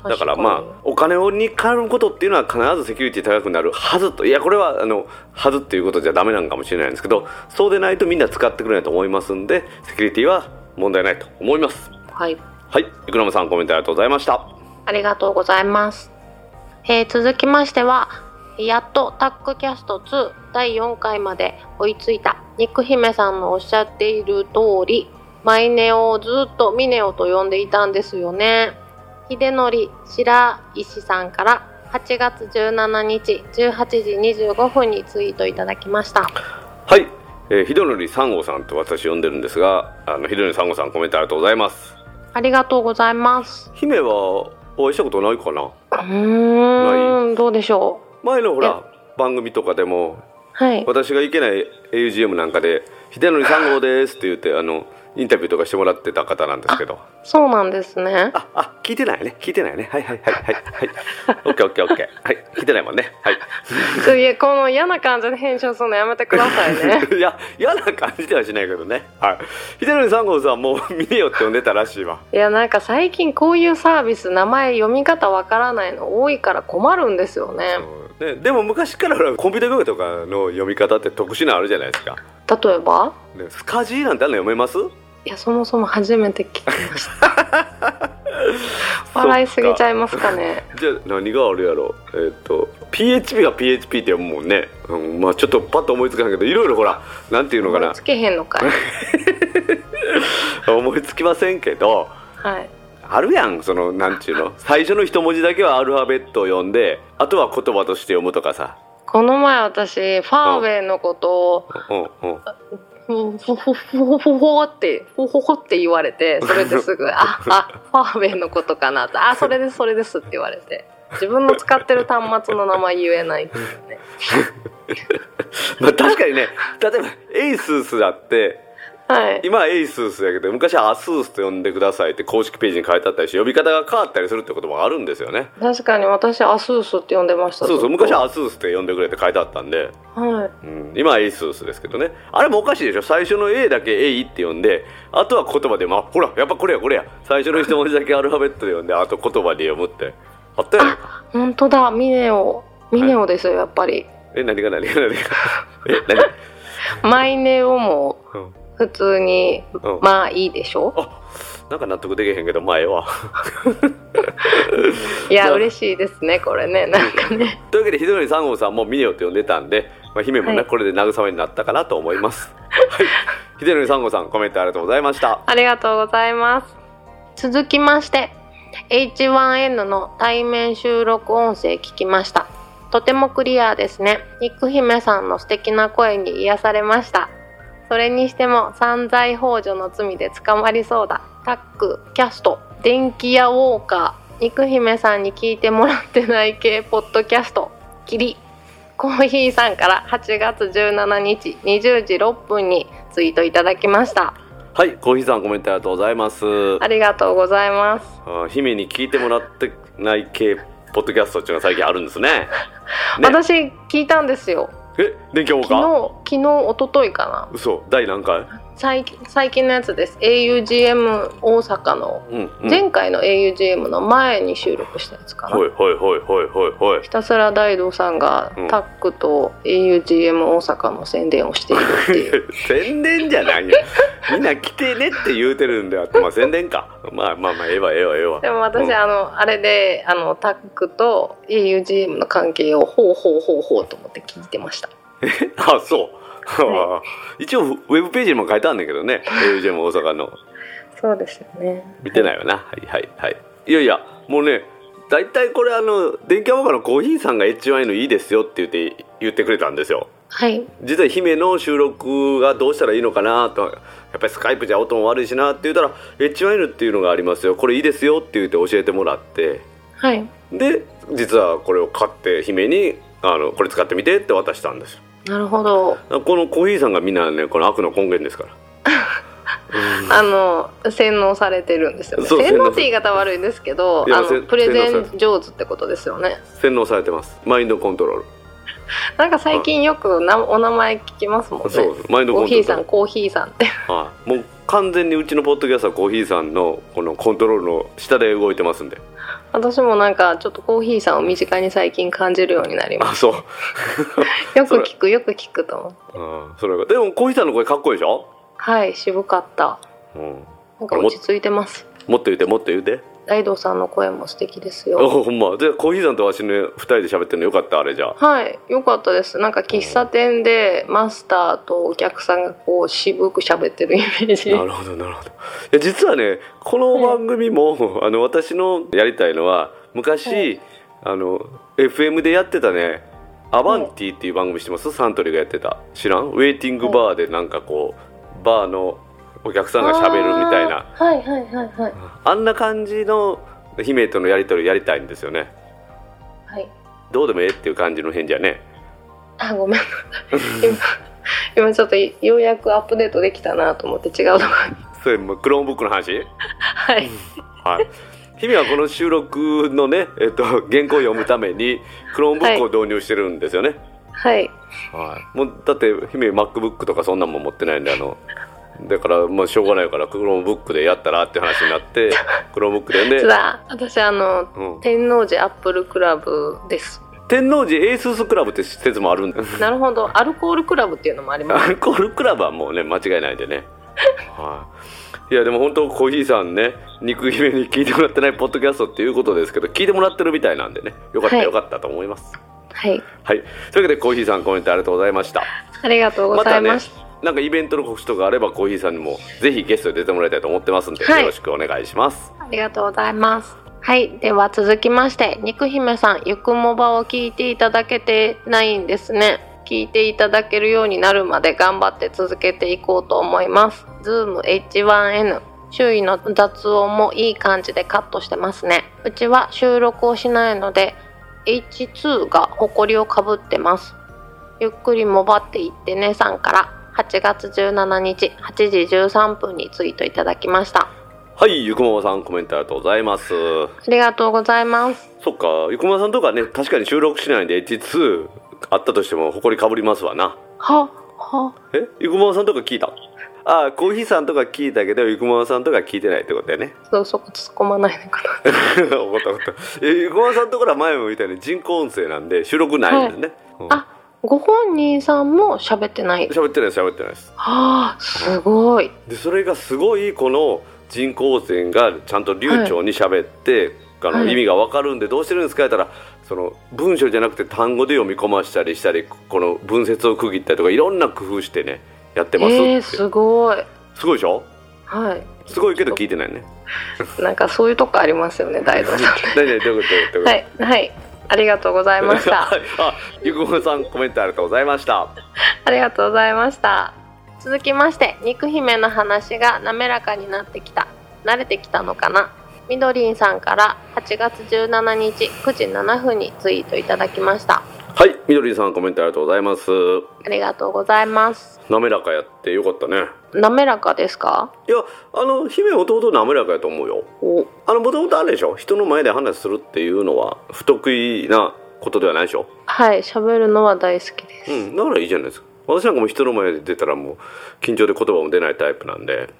だからまあお金に換わることっていうのは必ずセキュリティ高くなるはずと、いやこれはあのはずっていうことじゃダメなんかもしれないんですけど、そうでないとみんな使ってくれないと思いますんで、セキュリティは問題ないと思います。 はいはい、イクラムさんコメントありがとうございました。 ありがとうございます。えー、続きましては、やっとタックキャストツーだいよんかいまで追いついた肉姫さんのおっしゃっている通り、マイネオをずっとミネオと呼んでいたんですよね。秀則白石さんからはちがつじゅうしちにちじゅうはちじにじゅうごふんにツイートいただきました。 はい、えー、秀則さんごさんと私呼んでるんですが、あの秀則さんごさんコメントありがとうございます。 ありがとうございます。姫はお会いしたことないかな。 うーん、どうでしょう。前のほら番組とかでも、 はい、 私が行けない エーユージーエム なんかで秀則さんごうですって言ってあのインタビューとかしてもらってた方なんですけど。 そうなんですね。 ああ、聞いてないね聞いてないねはいはいはいはいはいオッケーオッケーオッケー、はい聞いてないもんね。はい。 いやこの嫌な感じで編集するのやめてくださいね。 いや嫌な感じではしないけどね。はい。秀則さんごうさんもう見ねよって呼んでたらしいわ。 いやなんか最近こういうサービス名前読み方わからないの多いから困るんですよね。 ね、でも昔からコンピューター業界とかの読み方って特殊なあるじゃないですか。 例えば、 ね、スカジーなんてあるの読めます？ いやそもそも初めて聞きました笑いすぎちゃいますかね。 じゃあ何があるやろ。えー、っと ピーエイチピー が ピーエイチピー って読むもんね、うん、まあちょっとパッと思いつかないけどいろいろほらなんていうのかな、 思いつけへんのかい思いつきませんけど、 はい、 あるやん、そのなんていうの最初の一文字だけはアルファベットを読んであとは言葉として読むとかさ。 この前私ファーウェイのことをうんうんふほほほほほってほほほって言われて、それですぐああファーウェイのことかなと、あそれですそれですって言われて、自分の使ってる端末の名前言えないっていうねまあ確かにね、例えばエイスースだってはい、 今はエイスースやけど昔はアスースと呼んでくださいって公式ページに書いてあったりし、呼び方が変わったりするってこともあるんですよね。 確かに私アスースって呼んでました。 そうそう、昔はアスースって呼んでくれって書いてあったんで、 はい、 うん、今はエイスースですけどね。あれもおかしいでしょ。最初の A だけエイって呼んであとは言葉で、まあ、ほらやっぱこれやこれや最初の一文字だけアルファベットで呼んであと言葉で読むってあったよね。 あ本当だ、ミネオミネオですよ、はい、やっぱり。 え何が何が何がえ何マイネオも、うん普通に、うん、まあいいでしょ。 あなんか納得できへんけど前は。 いや嬉しいですねこれね、なんかね。 というわけで秀則さんごうさんもミネオって呼んでたんで、まあ、姫もね、はい、これで慰めになったかなと思います。はい、秀則さんごうさんコメントありがとうございました。 ありがとうございます。続きまして エイチワンエヌ の対面収録音声聞きました。とてもクリアですね。肉姫さんの素敵な声に癒されました。それにしても散財幇助の罪で捕まりそうだ。タック、キャスト、電気屋ウォーカー、肉姫さんに聞いてもらってない系ポッドキャスト、キリ、コーヒーさんからはちがつじゅうしちにちにじゅうじろっぷんにツイートいただきました。 はい、コーヒーさんコメントありがとうございます。 ありがとうございます。 あ姫に聞いてもらってない系ポッドキャストっていうのが最近あるんですね。ね私聞いたんですよ。 え電気屋ウォーカー昨日昨日一昨日かな。 嘘第何回？ 最近最近のやつです。 エーユージーエム 大阪の、うんうん、前回の エーユージーエム の前に収録したやつかな。 はいはいはいはいはい。 ひたすら大道さんが、うん、タックと エーユージーエム 大阪の宣伝をしているっていう宣伝じゃないよみんな来てねって言うてるんであって、まあ宣伝か。まあまあまあええわええわええわ。 でも私、うん、あのあれであのタックと エーユージーエム の関係をほうほうほうほうと思って聞いてました。 あそうはい、一応ウェブページにも書いてあるんだけどね エーユージーエム 大阪の。 そうですよね。 見てないよな。はいはいはい。いやいやもうねだいたいこれあの電気屋ウォーカーのコーヒーさんが エイチワンエヌ いいですよって言って言ってくれたんですよ。 はい。 実は姫の収録がどうしたらいいのかなと、やっぱりスカイプじゃ音も悪いしなって言ったら エイチワンエヌ っていうのがありますよこれいいですよって言って教えてもらって、 はい。 で実はこれを買って姫にあのこれ使ってみてって渡したんですよ。 なるほど。 このコーヒーさんがみんなねこの悪の根源ですからあの洗脳されてるんですよね。洗脳って言い方悪いですけどあのプレゼン上手ってことですよね。 洗脳されてます。マインドコントロールなんか最近よくなお名前聞きますもんね。 そうマインドコントロールコーヒーさんコーヒーさんって、 はい、もう完全にうちのポッドキャストはコーヒーさんのこのコントロールの下で動いてますんで。 私もなんかちょっとコーヒーさんを身近に最近感じるようになります。 あ、そうよく聞くよく聞くと思う。あ、それがでもコーヒーさんの声かっこいいでしょ。 はい、渋かった、うん、なんか落ち着いてます。 もっと言うてもっと言うて。 大道さんの声も素敵ですよ。 ほんまでコーヒーさんとわしねふたりで喋ってるのよかった。あれじゃはいよかったです。なんか喫茶店でマスターとお客さんがこう渋く喋ってるイメージ。 なるほどなるほど。いや実はねこの番組も、はい、あの私のやりたいのは昔、はい、あの エフエム でやってたねアバンティっていう番組してます、はい、サントリーがやってた。知らん？ウェイティングバーでなんかこうバーのお客さんがしゃべるみたいな、 はいはいはいはい、 あんな感じの姫とのやり取りやりたいんですよね。 はい。 どうでもええっていう感じの返事やね。 あ、ごめん今, 今ちょっとようやくアップデートできたなと思って違うところに。 それもクロームブックの話はい、 はい、姫はこの収録のね、えっと、原稿を読むためにクロームブックを導入してるんですよね。 はい、 はい、もうだって姫 MacBook とかそんなんも持ってないんで、あのだからまあしょうがないからクロームブックでやったらって話になってクロームブックでね。 私あの、うん、天王寺アップルクラブです。 天王寺エーススクラブって施設もあるんだ。 なるほど。アルコールクラブっていうのもあります。 アルコールクラブはもうね間違いないでねはい、いやでも本当コーヒーさんね肉姫に聞いてもらってないポッドキャストっていうことですけど聞いてもらってるみたいなんでねよかった、はい、よかったと思います。 はい、 はい、というわけでコーヒーさんコメントありがとうございました。 ありがとうございました。 またねなんかイベントの告知とかあればコーヒーさんにもぜひゲストで出てもらいたいと思ってますんで、はい、よろしくお願いします。 ありがとうございます。はい、では続きまして肉姫さんゆくもばを聞いていただけてないんですね。聞いていただけるようになるまで頑張って続けていこうと思います。 Zoom エイチワンエヌ 周囲の雑音もいい感じでカットしてますね。うちは収録をしないので エイチツー がホコリをかぶってます。ゆっくりもばっていってねさんからはちがつじゅうしちにちはちじじゅうさんぷんにツイートいただきました。 はい、ゆくもばさんコメントありがとうございます。 ありがとうございます。 そっか、ゆくもばさんとかね確かに収録しないんで エイチツー あったとしてもほこりかぶりますわな。 ははえゆくもばさんとか聞いた？あ、コーヒーさんとか聞いたけどゆくもばさんとか聞いてないってことだよね。 そう、そこ突っ込まないでください。 分かった分かった。ゆくもばさんところは前も言ったように人工音声なんで収録ないんですね、はい、うん、 あ、ご本人さんも喋ってない？ 喋ってないです喋ってないです。 はあ、すごい。 でそれがすごいこの人工音声がちゃんと流暢に喋って、はい、あの意味が分かるんでどうしてるんですかって言ったらその文章じゃなくて単語で読み込ましたりしたりこの文節を区切ったりとかいろんな工夫してねやってますって。 えー、すごい。 すごいでしょ。 はい。 すごいけど聞いてないね。 なんかそういうとこありますよね大道さん。 何々どういうことどういうこと。 はいはいありがとうございました。 はい、あ、ゆくもばさんコメントありがとうございました。 ありがとうございました。続きまして肉姫の話が滑らかになってきた慣れてきたのかな。みどりんさんからはちがつじゅうしちにちくじななふんにツイートいただきました。 はい、みどりんさんコメントありがとうございます。 ありがとうございます。 滑らかやってよかったね。 滑らかですか？ いや、あの姫弟滑らかやと思うよ。お、あのもともとあれでしょ、人の前で話するっていうのは不得意なことではないでしょ。 はい、喋るのは大好きです。 うん、だからいいじゃないですか。私なんかも人の前で出たらもう緊張で言葉も出ないタイプなんで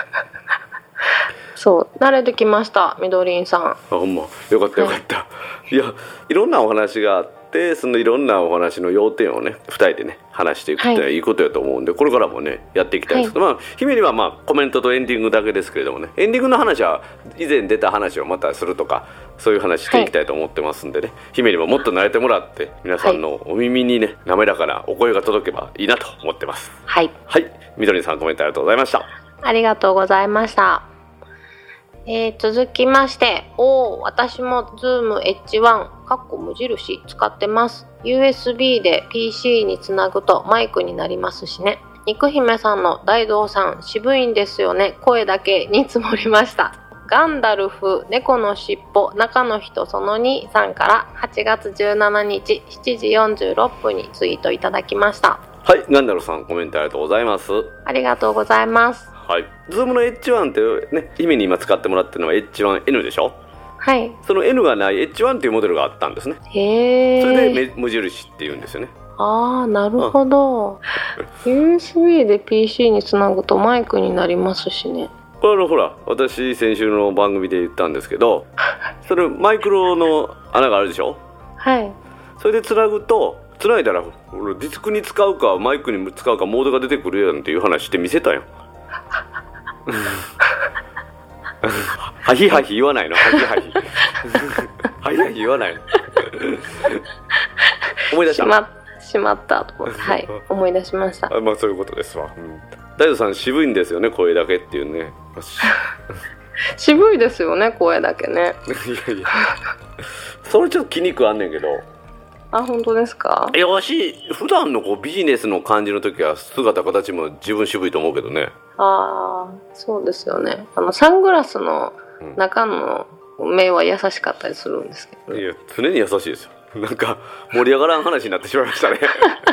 そう慣れてきましたみどりんさん。あ、 ほんまよかったよかった、はい、いやいろんなお話があってそのいろんなお話の要点をねふたりでね話していくってのはいいことやと思うんで、はい、これからもねやっていきたいですけど、はい、まあ姫にはまあコメントとエンディングだけですけれどもねエンディングの話は以前出た話をまたするとかそういう話していきたいと思ってますんでね、はい、姫にももっと慣れてもらって皆さんのお耳にね滑らかなお声が届けばいいなと思ってます。 はいはい、みどりさんコメントありがとうございました。 ありがとうございました。えー、続きましておー私も Zoom エイチワン かっこ無印使ってます。 ユーエスビー で ピーシー につなぐとマイクになりますしね。肉姫さんの大道さん渋いんですよね声だけに積もりました。ガンダルフ猫のしっぽ中の人そのにさんからはちがつじゅうしちにちしちじよんじゅうろっぷんにツイートいただきました。 はい、ガンダルフさんコメントありがとうございます。 ありがとうございます。 はい、Zoom の エイチワン ってね姫に今使ってもらってるのは エイチワンエヌ でしょ。 はい。 その エヌ がない エイチワン っていうモデルがあったんですね。 へえ。 それで無印っていうんですよね。 ああ、なるほど。ユーエスビー で ピーシー につなぐとマイクになりますしね。 これあのほら、私先週の番組で言ったんですけど、それマイクロの穴があるでしょ。 はい。 それでつなぐと、つないだらディスクに使うかマイクに使うかモードが出てくるやんっていう話して見せたよ。はひはひ言わないの。はひはひはひはひ言わないの。思い出した。 しましまったと思って、はい、思い出しました。 あ、まあそういうことですわ。うん、大道さん渋いんですよね、声だけっていうね。 渋いですよね、声だけね。 いやいや、それちょっと気に食わんねんけど。 あ、本当ですか。 いや、わし普段のこうビジネスの感じの時は姿形も自分渋いと思うけどね。 ああ、そうですよね。あのサングラスの中の目は優しかったりするんですけど、 うん、いや常に優しいですよ。なんか盛り上がらん話になってしまいましたね。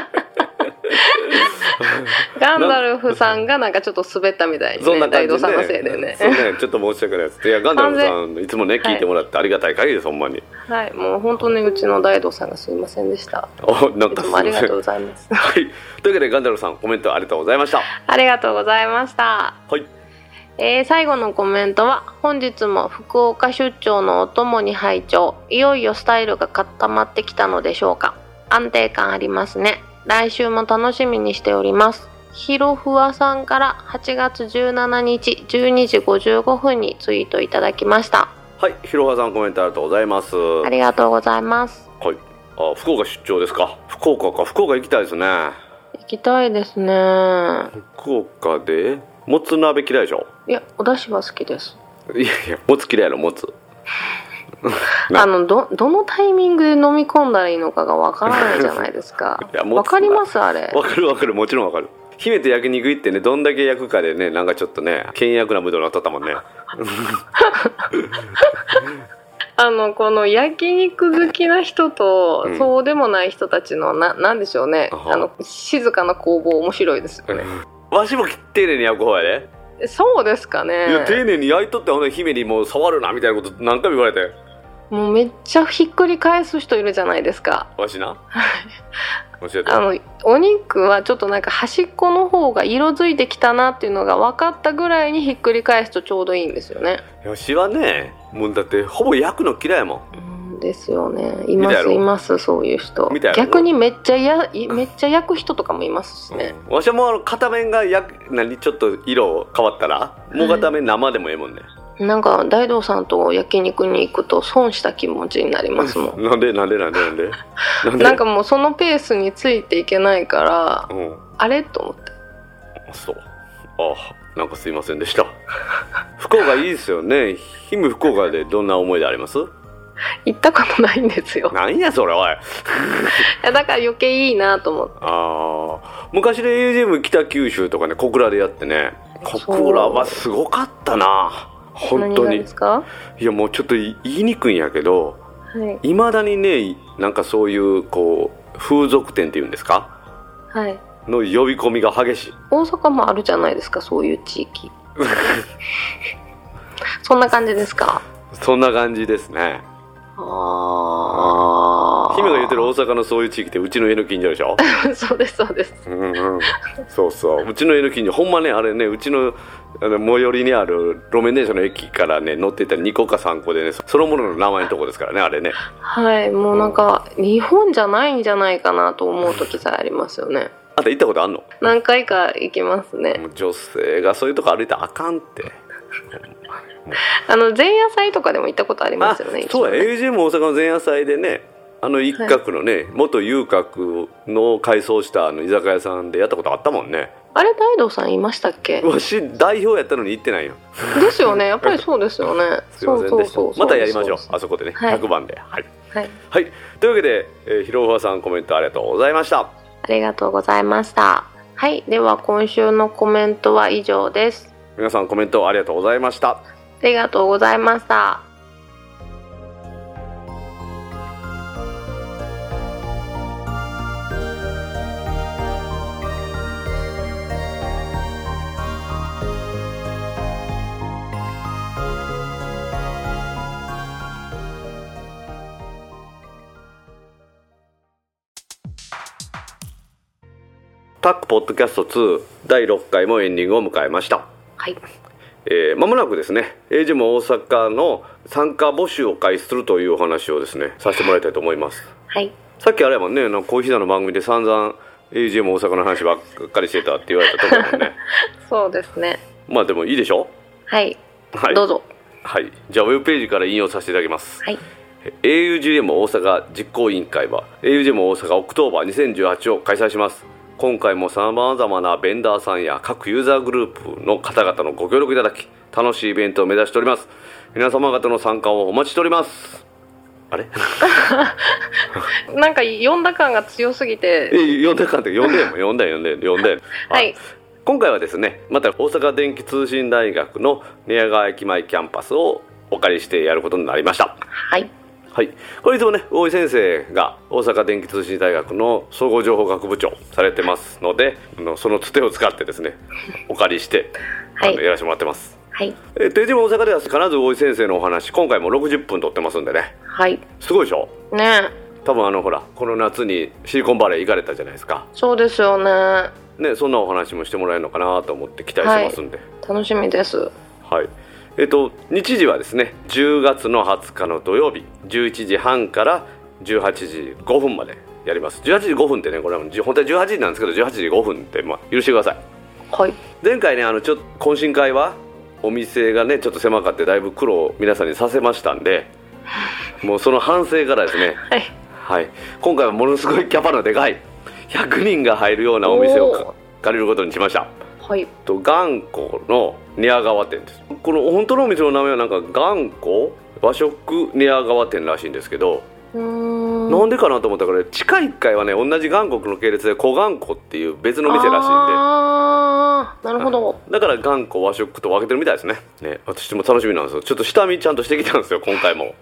ガンダルフさんがなんかちょっと滑ったみたいにね、大道さんのせいでね。 そうね、ちょっと申し訳ないです。いや、ガンダルフさんいつもね聞いてもらってありがたい限りです、ほんまに。 はい、もう本当にうちの大道さんがすいませんでした。 お、なんかすいません。 ありがとうございます。 はい、というわけでガンダルフさんコメントありがとうございました。 ありがとうございました。 はい。 えー、最後のコメントは、本日も福岡出張のお供に拝聴。いよいよスタイルが固まってきたのでしょうか。安定感ありますね。来週も楽しみにしております。ひろふわさんからはちがつじゅうしちにちじゅうにじごじゅうごふんにツイートいただきました。 はい、ひろふわさんコメントありがとうございます。 ありがとうございます。 はい。あ、福岡出張ですか。福岡か。福岡行きたいですね。 行きたいですね。 福岡でもつ鍋嫌いでしょ。 いや、お出汁は好きです。 いやいや、もつ嫌いのもつ。 あの ど, どのタイミングで飲み込んだらいいのかがわからないじゃないですか。わかりますあれ。 わかるわかる、もちろんわかる。姫と焼肉行ってね、どんだけ焼くかでね、なんかちょっとね険悪なムードになっとったもんね。 あのこの焼肉好きな人と、うん、そうでもない人たちのな、なんでしょうね、あの静かな攻防面白いですよね。 わしも丁寧に焼く方やで。 そうですかね。 いや、丁寧に焼いとって、ほんで姫にもう触るなみたいなこと何回も言われて、 もうめっちゃひっくり返す人いるじゃないですか。 わしな。 あのお肉はちょっとなんか端っこの方が色づいてきたなっていうのが分かったぐらいにひっくり返すとちょうどいいんですよね。 わしはね、もうだってほぼ焼くの嫌いやもん。うんですよね。いますいますそういう人。逆にめっちゃやめっちゃ焼く人とかもいますしね。 うん、わしはもうあの片面がや何ちょっと色変わったらもう片面生でもええもんね。 なんか大道さんと焼肉に行くと損した気持ちになりますもん。 なんでなんでなんでなんでなんでなんかもうそのペースについていけないから、うん、あれと思って。 そう、あ、なんかすいませんでした。福岡いいですよね。姫福岡でどんな思い出あります？ 行ったことないんですよ。 なんやそれおい。いやだから余計いいなと思って。 ああ、昔で エージェーエム 北九州とかね、小倉でやってね、小倉はすごかったな。本当に。何ですか？いやもうちょっと言いにくいんやけど、いまだにね、なんかそういうこう風俗店っていうんですか、はい、の呼び込みが激しい。 大阪もあるじゃないですか、そういう地域。そんな感じですか？ そんな感じですね。ああ。姫が言ってる大阪のそういう地域ってうちの家の近所でしょ。 そうですそうです。 うんうん。そうそう。うちの家の近所、ほんまね、あれね、うちのあの最寄りにある路面電車の駅からね乗っていったらにこかさんこでね、そのものの名前のとこですからね、あれね。 はい、もうなんか、うん、日本じゃないんじゃないかなと思う時さえありますよね。 あんた行ったことあんの？ 何回か行きますね。 女性がそういうとこ歩いたらあかんって。 あの前夜祭とかでも行ったことありますよね。 そうや、ね、エージェーエム 大阪の前夜祭でね、あの一角のね、はい、元遊郭の改装したあの居酒屋さんでやったことあったもんね。 あれ大道さんいましたっけ？ わし代表やったのに行ってないよ。 ですよね、やっぱりそうですよね。 すいませんでした。またやりましょう、あそこでね、はい、ひゃくばんで。はい、はいはい、というわけで、えー、ひろふわさんコメントありがとうございました。 ありがとうございました。はい、では今週のコメントは以上です。 皆さんコメントありがとうございました。 ありがとうございました。 タックポッドキャストツーだいろっかいもエンディングを迎えました。 はい。 えー、間もなくですね、エイジェム大阪の参加募集を開始するというお話をですね、させてもらいたいと思います。 はい。 さっきあれやもんね、コーヒーだの番組で散々 エイジェム 大阪の話ばっかりしてたって言われたと思うもんね。 そうですね。まあでもいいでしょ。 はい。はい。どうぞ。 はい。じゃあウェブページから引用させていただきます。 はい。 エーユージーエム 大阪実行委員会は エーユージーエム 大阪オクトーバーにせんじゅうはちを開催します。今回もさまざまなベンダーさんや各ユーザーグループの方々のご協力いただき、楽しいイベントを目指しております。皆様方の参加をお待ちしております。あれなんか読んだ感が強すぎて。 え読んだ感って読んでよ読んだよ読んで読んではい。 今回はですね、また大阪電気通信大学の寝屋川駅前キャンパスをお借りしてやることになりました。 はいはい、これいつもね大井先生が大阪電気通信大学の総合情報学部長されてますので、そのつてを使ってですねお借りして、はい、あのやらせてもらってます。 はい。 えー、といつも大阪では必ず大井先生のお話今回もろくじゅっぷん撮ってますんでね。 はい。 すごいでしょね。 多分あのほらこの夏にシリコンバレー行かれたじゃないですか。 そうですよね。 ね、そんなお話もしてもらえるのかなと思って期待してますんで、 はい、楽しみです。 はい。えっと、日時はですねじゅうがつのはつかの土曜日じゅういちじはんからじゅうはちじごふんまでやります。じゅうはちじごふんってね、これは本当はじゅうはちじなんですけどじゅうはちじごふんって、まあ、許してください。 はい。 前回ねあのちょっと懇親会はお店がねちょっと狭かってだいぶ苦労を皆さんにさせましたんでもうその反省からですね、 はい、 はい、今回はものすごいキャパのでかいひゃくにんが入るようなお店を借りることにしました。 はい。 と頑固の寝屋川店です。この本当のお店の名前はなんか頑固和食寝屋川店らしいんですけど、 うーんなんでかなと思ったから地下いっかいはね同じ頑固の系列で小頑固っていう別の店らしいんで、 あーなるほど。 だから頑固和食と分けてるみたいですね。ね、私も楽しみなんですよ。ちょっと下見ちゃんとしてきたんですよ今回も。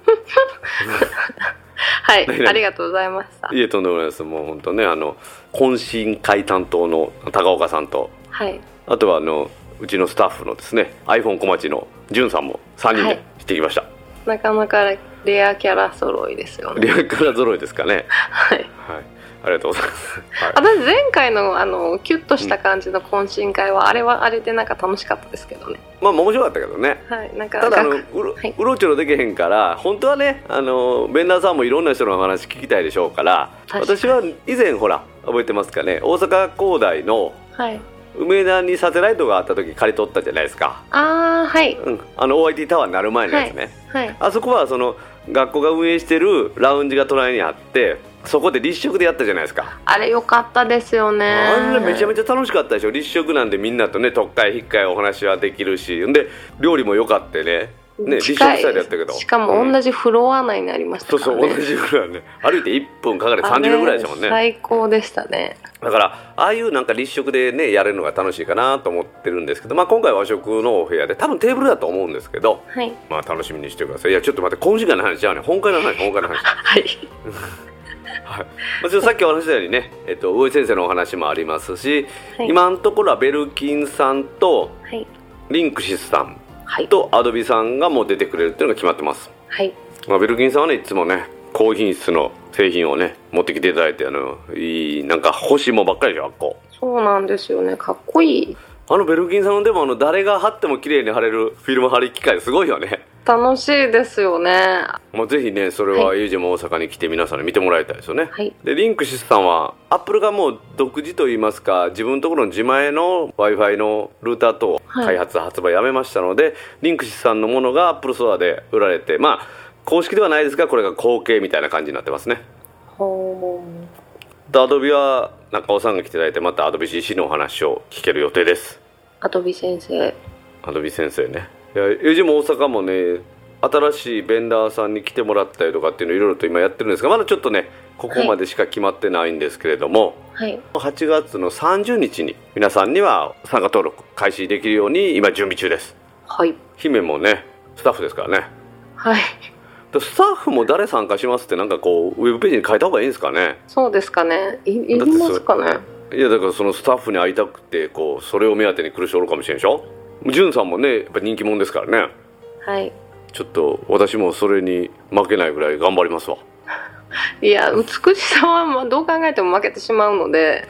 はいありがとうございました。 いえとんでもないです。もう本当ねあの懇親会担当の高岡さんと、 はい、 あとはあのうちのスタッフのですね iPhone 小町のじゅんさんもさんにんで行ってきました。はい、 なかなかレアキャラ揃いですよね。 レアキャラ揃いですかね。 はい、 はい、ありがとうございます。はい、 私前回のあのキュッとした感じの懇親会は、うん、あれはあれでなんか楽しかったですけどね。 まあ面白かったけどね。 はい、なんかただあのうろ、はい、うろちょろできへんから本当はねあのベンダーさんもいろんな人の話聞きたいでしょうから、私は以前ほら覚えてますかね、大阪工大の、 はい、 梅田にサテライトがあった時借り取ったじゃないですか。 ああはい、 うん、あの オーアイティー タワーになる前のやつね。 はいはい、 あそこはその学校が運営してるラウンジが隣にあってそこで立食でやったじゃないですか。 あれ良かったですよね。 あれめちゃめちゃ楽しかったでしょ。立食なんでみんなとね特会引っかいお話はできるし、で料理も良かったね。ね、立食スタイルやったけどしかも同じフロア内になりましたからね、 うん、そうそう同じフロアね歩いていっぷんかかれさんじゅうびょうぐらいでしたもんね。 最高でしたね。 だからああいうなんか立食でねやれるのが楽しいかなと思ってるんですけど、まあ、今回は和食のお部屋で多分テーブルだと思うんですけど、 はい、 まあ楽しみにしてください。いやちょっと待って懇親会の話じゃあね本会の話本会の話はいはい、まあ、ちょっとさっきお話したようにね、えっと、大井先生のお話もありますし、はい、今のところはベルキンさんとリンクシスさんとアドビさんがもう出てくれるっていうのが決まってます。 はい、 まあ、ベルキンさんはねいつもね高品質の製品をね持ってきていただいて、あのいいなんか欲しいもんばっかりでしょ。あっこそうなんですよね、かっこいい。 あのベルキンさんのでもあの誰が貼っても綺麗に貼れるフィルム貼り機械すごいよね。 楽しいですよね。 まあ、ぜひねそれはエイジも大阪に来て皆さんに見てもらいたいですよね。 はい、 でリンクシスさんはアップルがもう独自といいますか自分のところの自前の Wi-Fi のルーター等開発、はい、発売やめましたのでリンクシスさんのものがアップルストアで売られて、まあ公式ではないですがこれが後継みたいな感じになってますね。 ほーでアドビは中尾さんが来ていただいてまたアドビ シーシー のお話を聞ける予定です。 アドビ先生アドビ先生ね。いやエイジも大阪もね新しいベンダーさんに来てもらったりとかっていうのをいろいろと今やってるんですがまだちょっとねここまでしか決まってないんですけれども、 はい、 はちがつのさんじゅうにちに皆さんには参加登録開始できるように今準備中です。 はい、 姫もねスタッフですからね。 はい、 スタッフも誰参加しますってなんかこうウェブページに書いた方がいいんですかね。 そうですかね。 い, いりますかね。 いやだからそのスタッフに会いたくてこうそれを目当てに来る人おるかもしれんでしょ。ジュンさんもねやっぱ人気者ですからね。 はい、 ちょっと私もそれに負けないぐらい頑張りますわ。 いや美しさはまあどう考えても負けてしまうので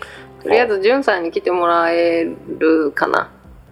とりあえずじゅんさんに来てもらえるかな。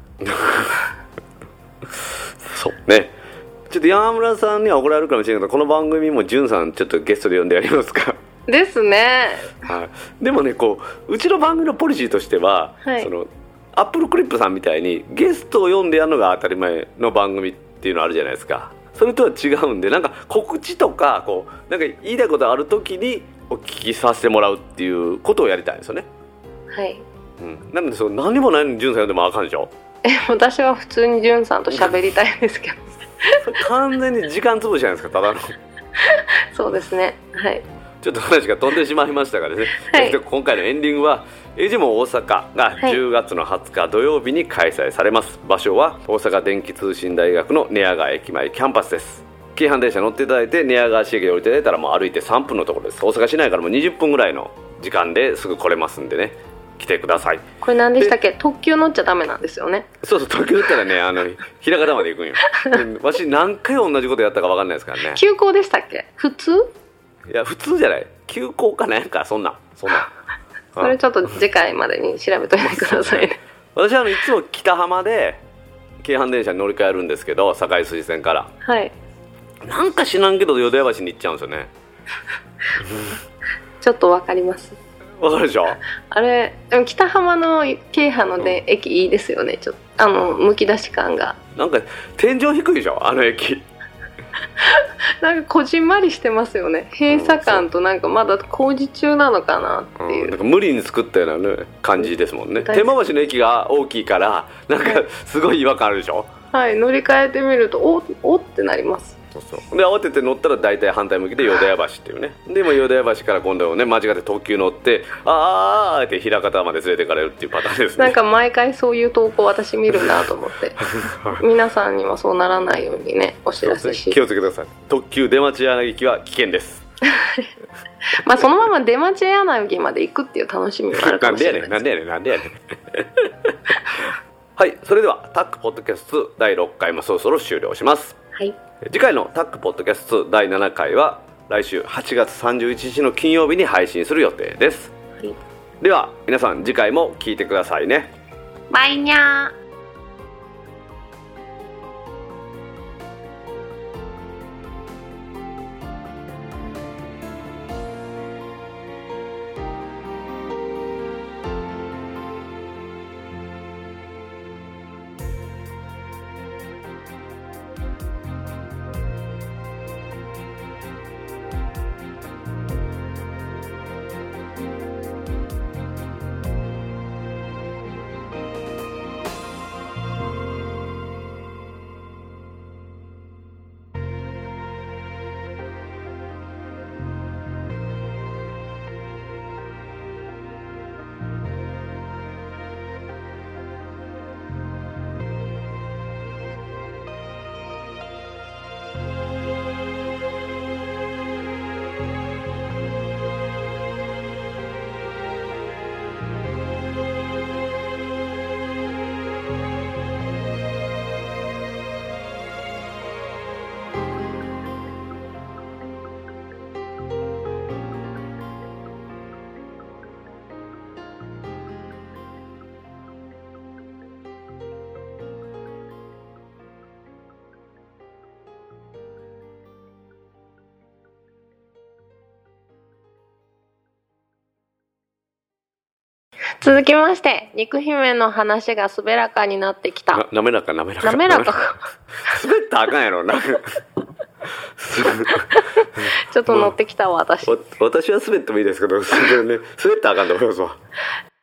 そうね。ちょっと山村さんには怒られるかもしれないけど、この番組もじゅんさんちょっとゲストで呼んでやりますか。 ですね。 はい、でもねこううちの番組のポリシーとしては、はい、そのアップルクリップさんみたいにゲストを呼んでやるのが当たり前の番組っていうのあるじゃないですか。それとは違うんで、なんか告知とかこうなんか言いたいことある時にお聞きさせてもらうっていうことをやりたいんですよね。 はい、 うん、なのでその何もないのにじゅんさん呼んでもあかんでしょ。 え私は普通にじゅんさんと喋りたいんですけど完全に時間潰しじゃないですか、ただの。 そうですね。はい、 ちょっと話が飛んでしまいましたからね、はい、今回のエンディングはエジモン大阪がじゅうがつのはつか土曜日に開催されます、はい、場所は大阪電気通信大学の寝屋川駅前キャンパスです。京阪電車乗っていただいて寝屋川市駅で降りていただいたらもう歩いてさんぷんのところです。大阪市内からもにじゅっぷんぐらいの時間ですぐ来れますんでね、来てください。 これ何でしたっけ？特急乗っちゃダメなんですよね。 そうそう、特急乗ったらねあの枚方まで行くんよ。わし何回同じことやったか分かんないですからね。 急行でしたっけ？普通？ いや普通じゃない、急行かなんかそんなそんなそれちょっと次回までに調べといてくださいね。 私はあのいつも北浜で京阪電車に乗り換えるんですけど、堺筋線から、 はい、 なんか知らんけど淀屋橋に行っちゃうんですよね。 ちょっとわかります。 わかるでしょ。あれでも北浜の京阪ので、うん、駅いいですよね。ちょっとあのむき出し感がなんか天井低いでしょあの駅。 なんかこじんまりしてますよね。閉鎖感となんかまだ工事中なのかなっていう、うん、なんか無理に作ったような、ね、感じですもんね。天満橋の駅が大きいからなんかすごい違和感あるでしょ。 はい、乗り換えてみるとおおってなります。 そうそうで慌てて乗ったら大体反対向きで淀屋橋っていうね。でも淀屋橋から今度ね間違って特急乗ってあーあーって枚方まで連れて行かれるっていうパターンですね。 なんか毎回そういう投稿私見るなと思って皆さんにはそうならないようにねお知らせし、 ね、気をつけてください。特急出町柳は危険です。 まあそのまま出町柳まで行くっていう楽しみもあるかもしれないです。 なんでやねんなんでやねんなんでやねんはい、それではタックポッドキャストだいろっかいもそろそろ終了します。 はい、 次回のタックポッドキャストだいななかいは来週はちがつさんじゅういちにちの金曜日に配信する予定です。はい、では皆さん次回も聞いてくださいね。 バイニャー。続きまして肉姫の話が滑らかになってきた。 な滑らか滑らか滑らか滑ったらあかんやろなちょっと乗ってきたわ私。 私は滑ってもいいですけど、ね、滑ったらあかんと思いますわ。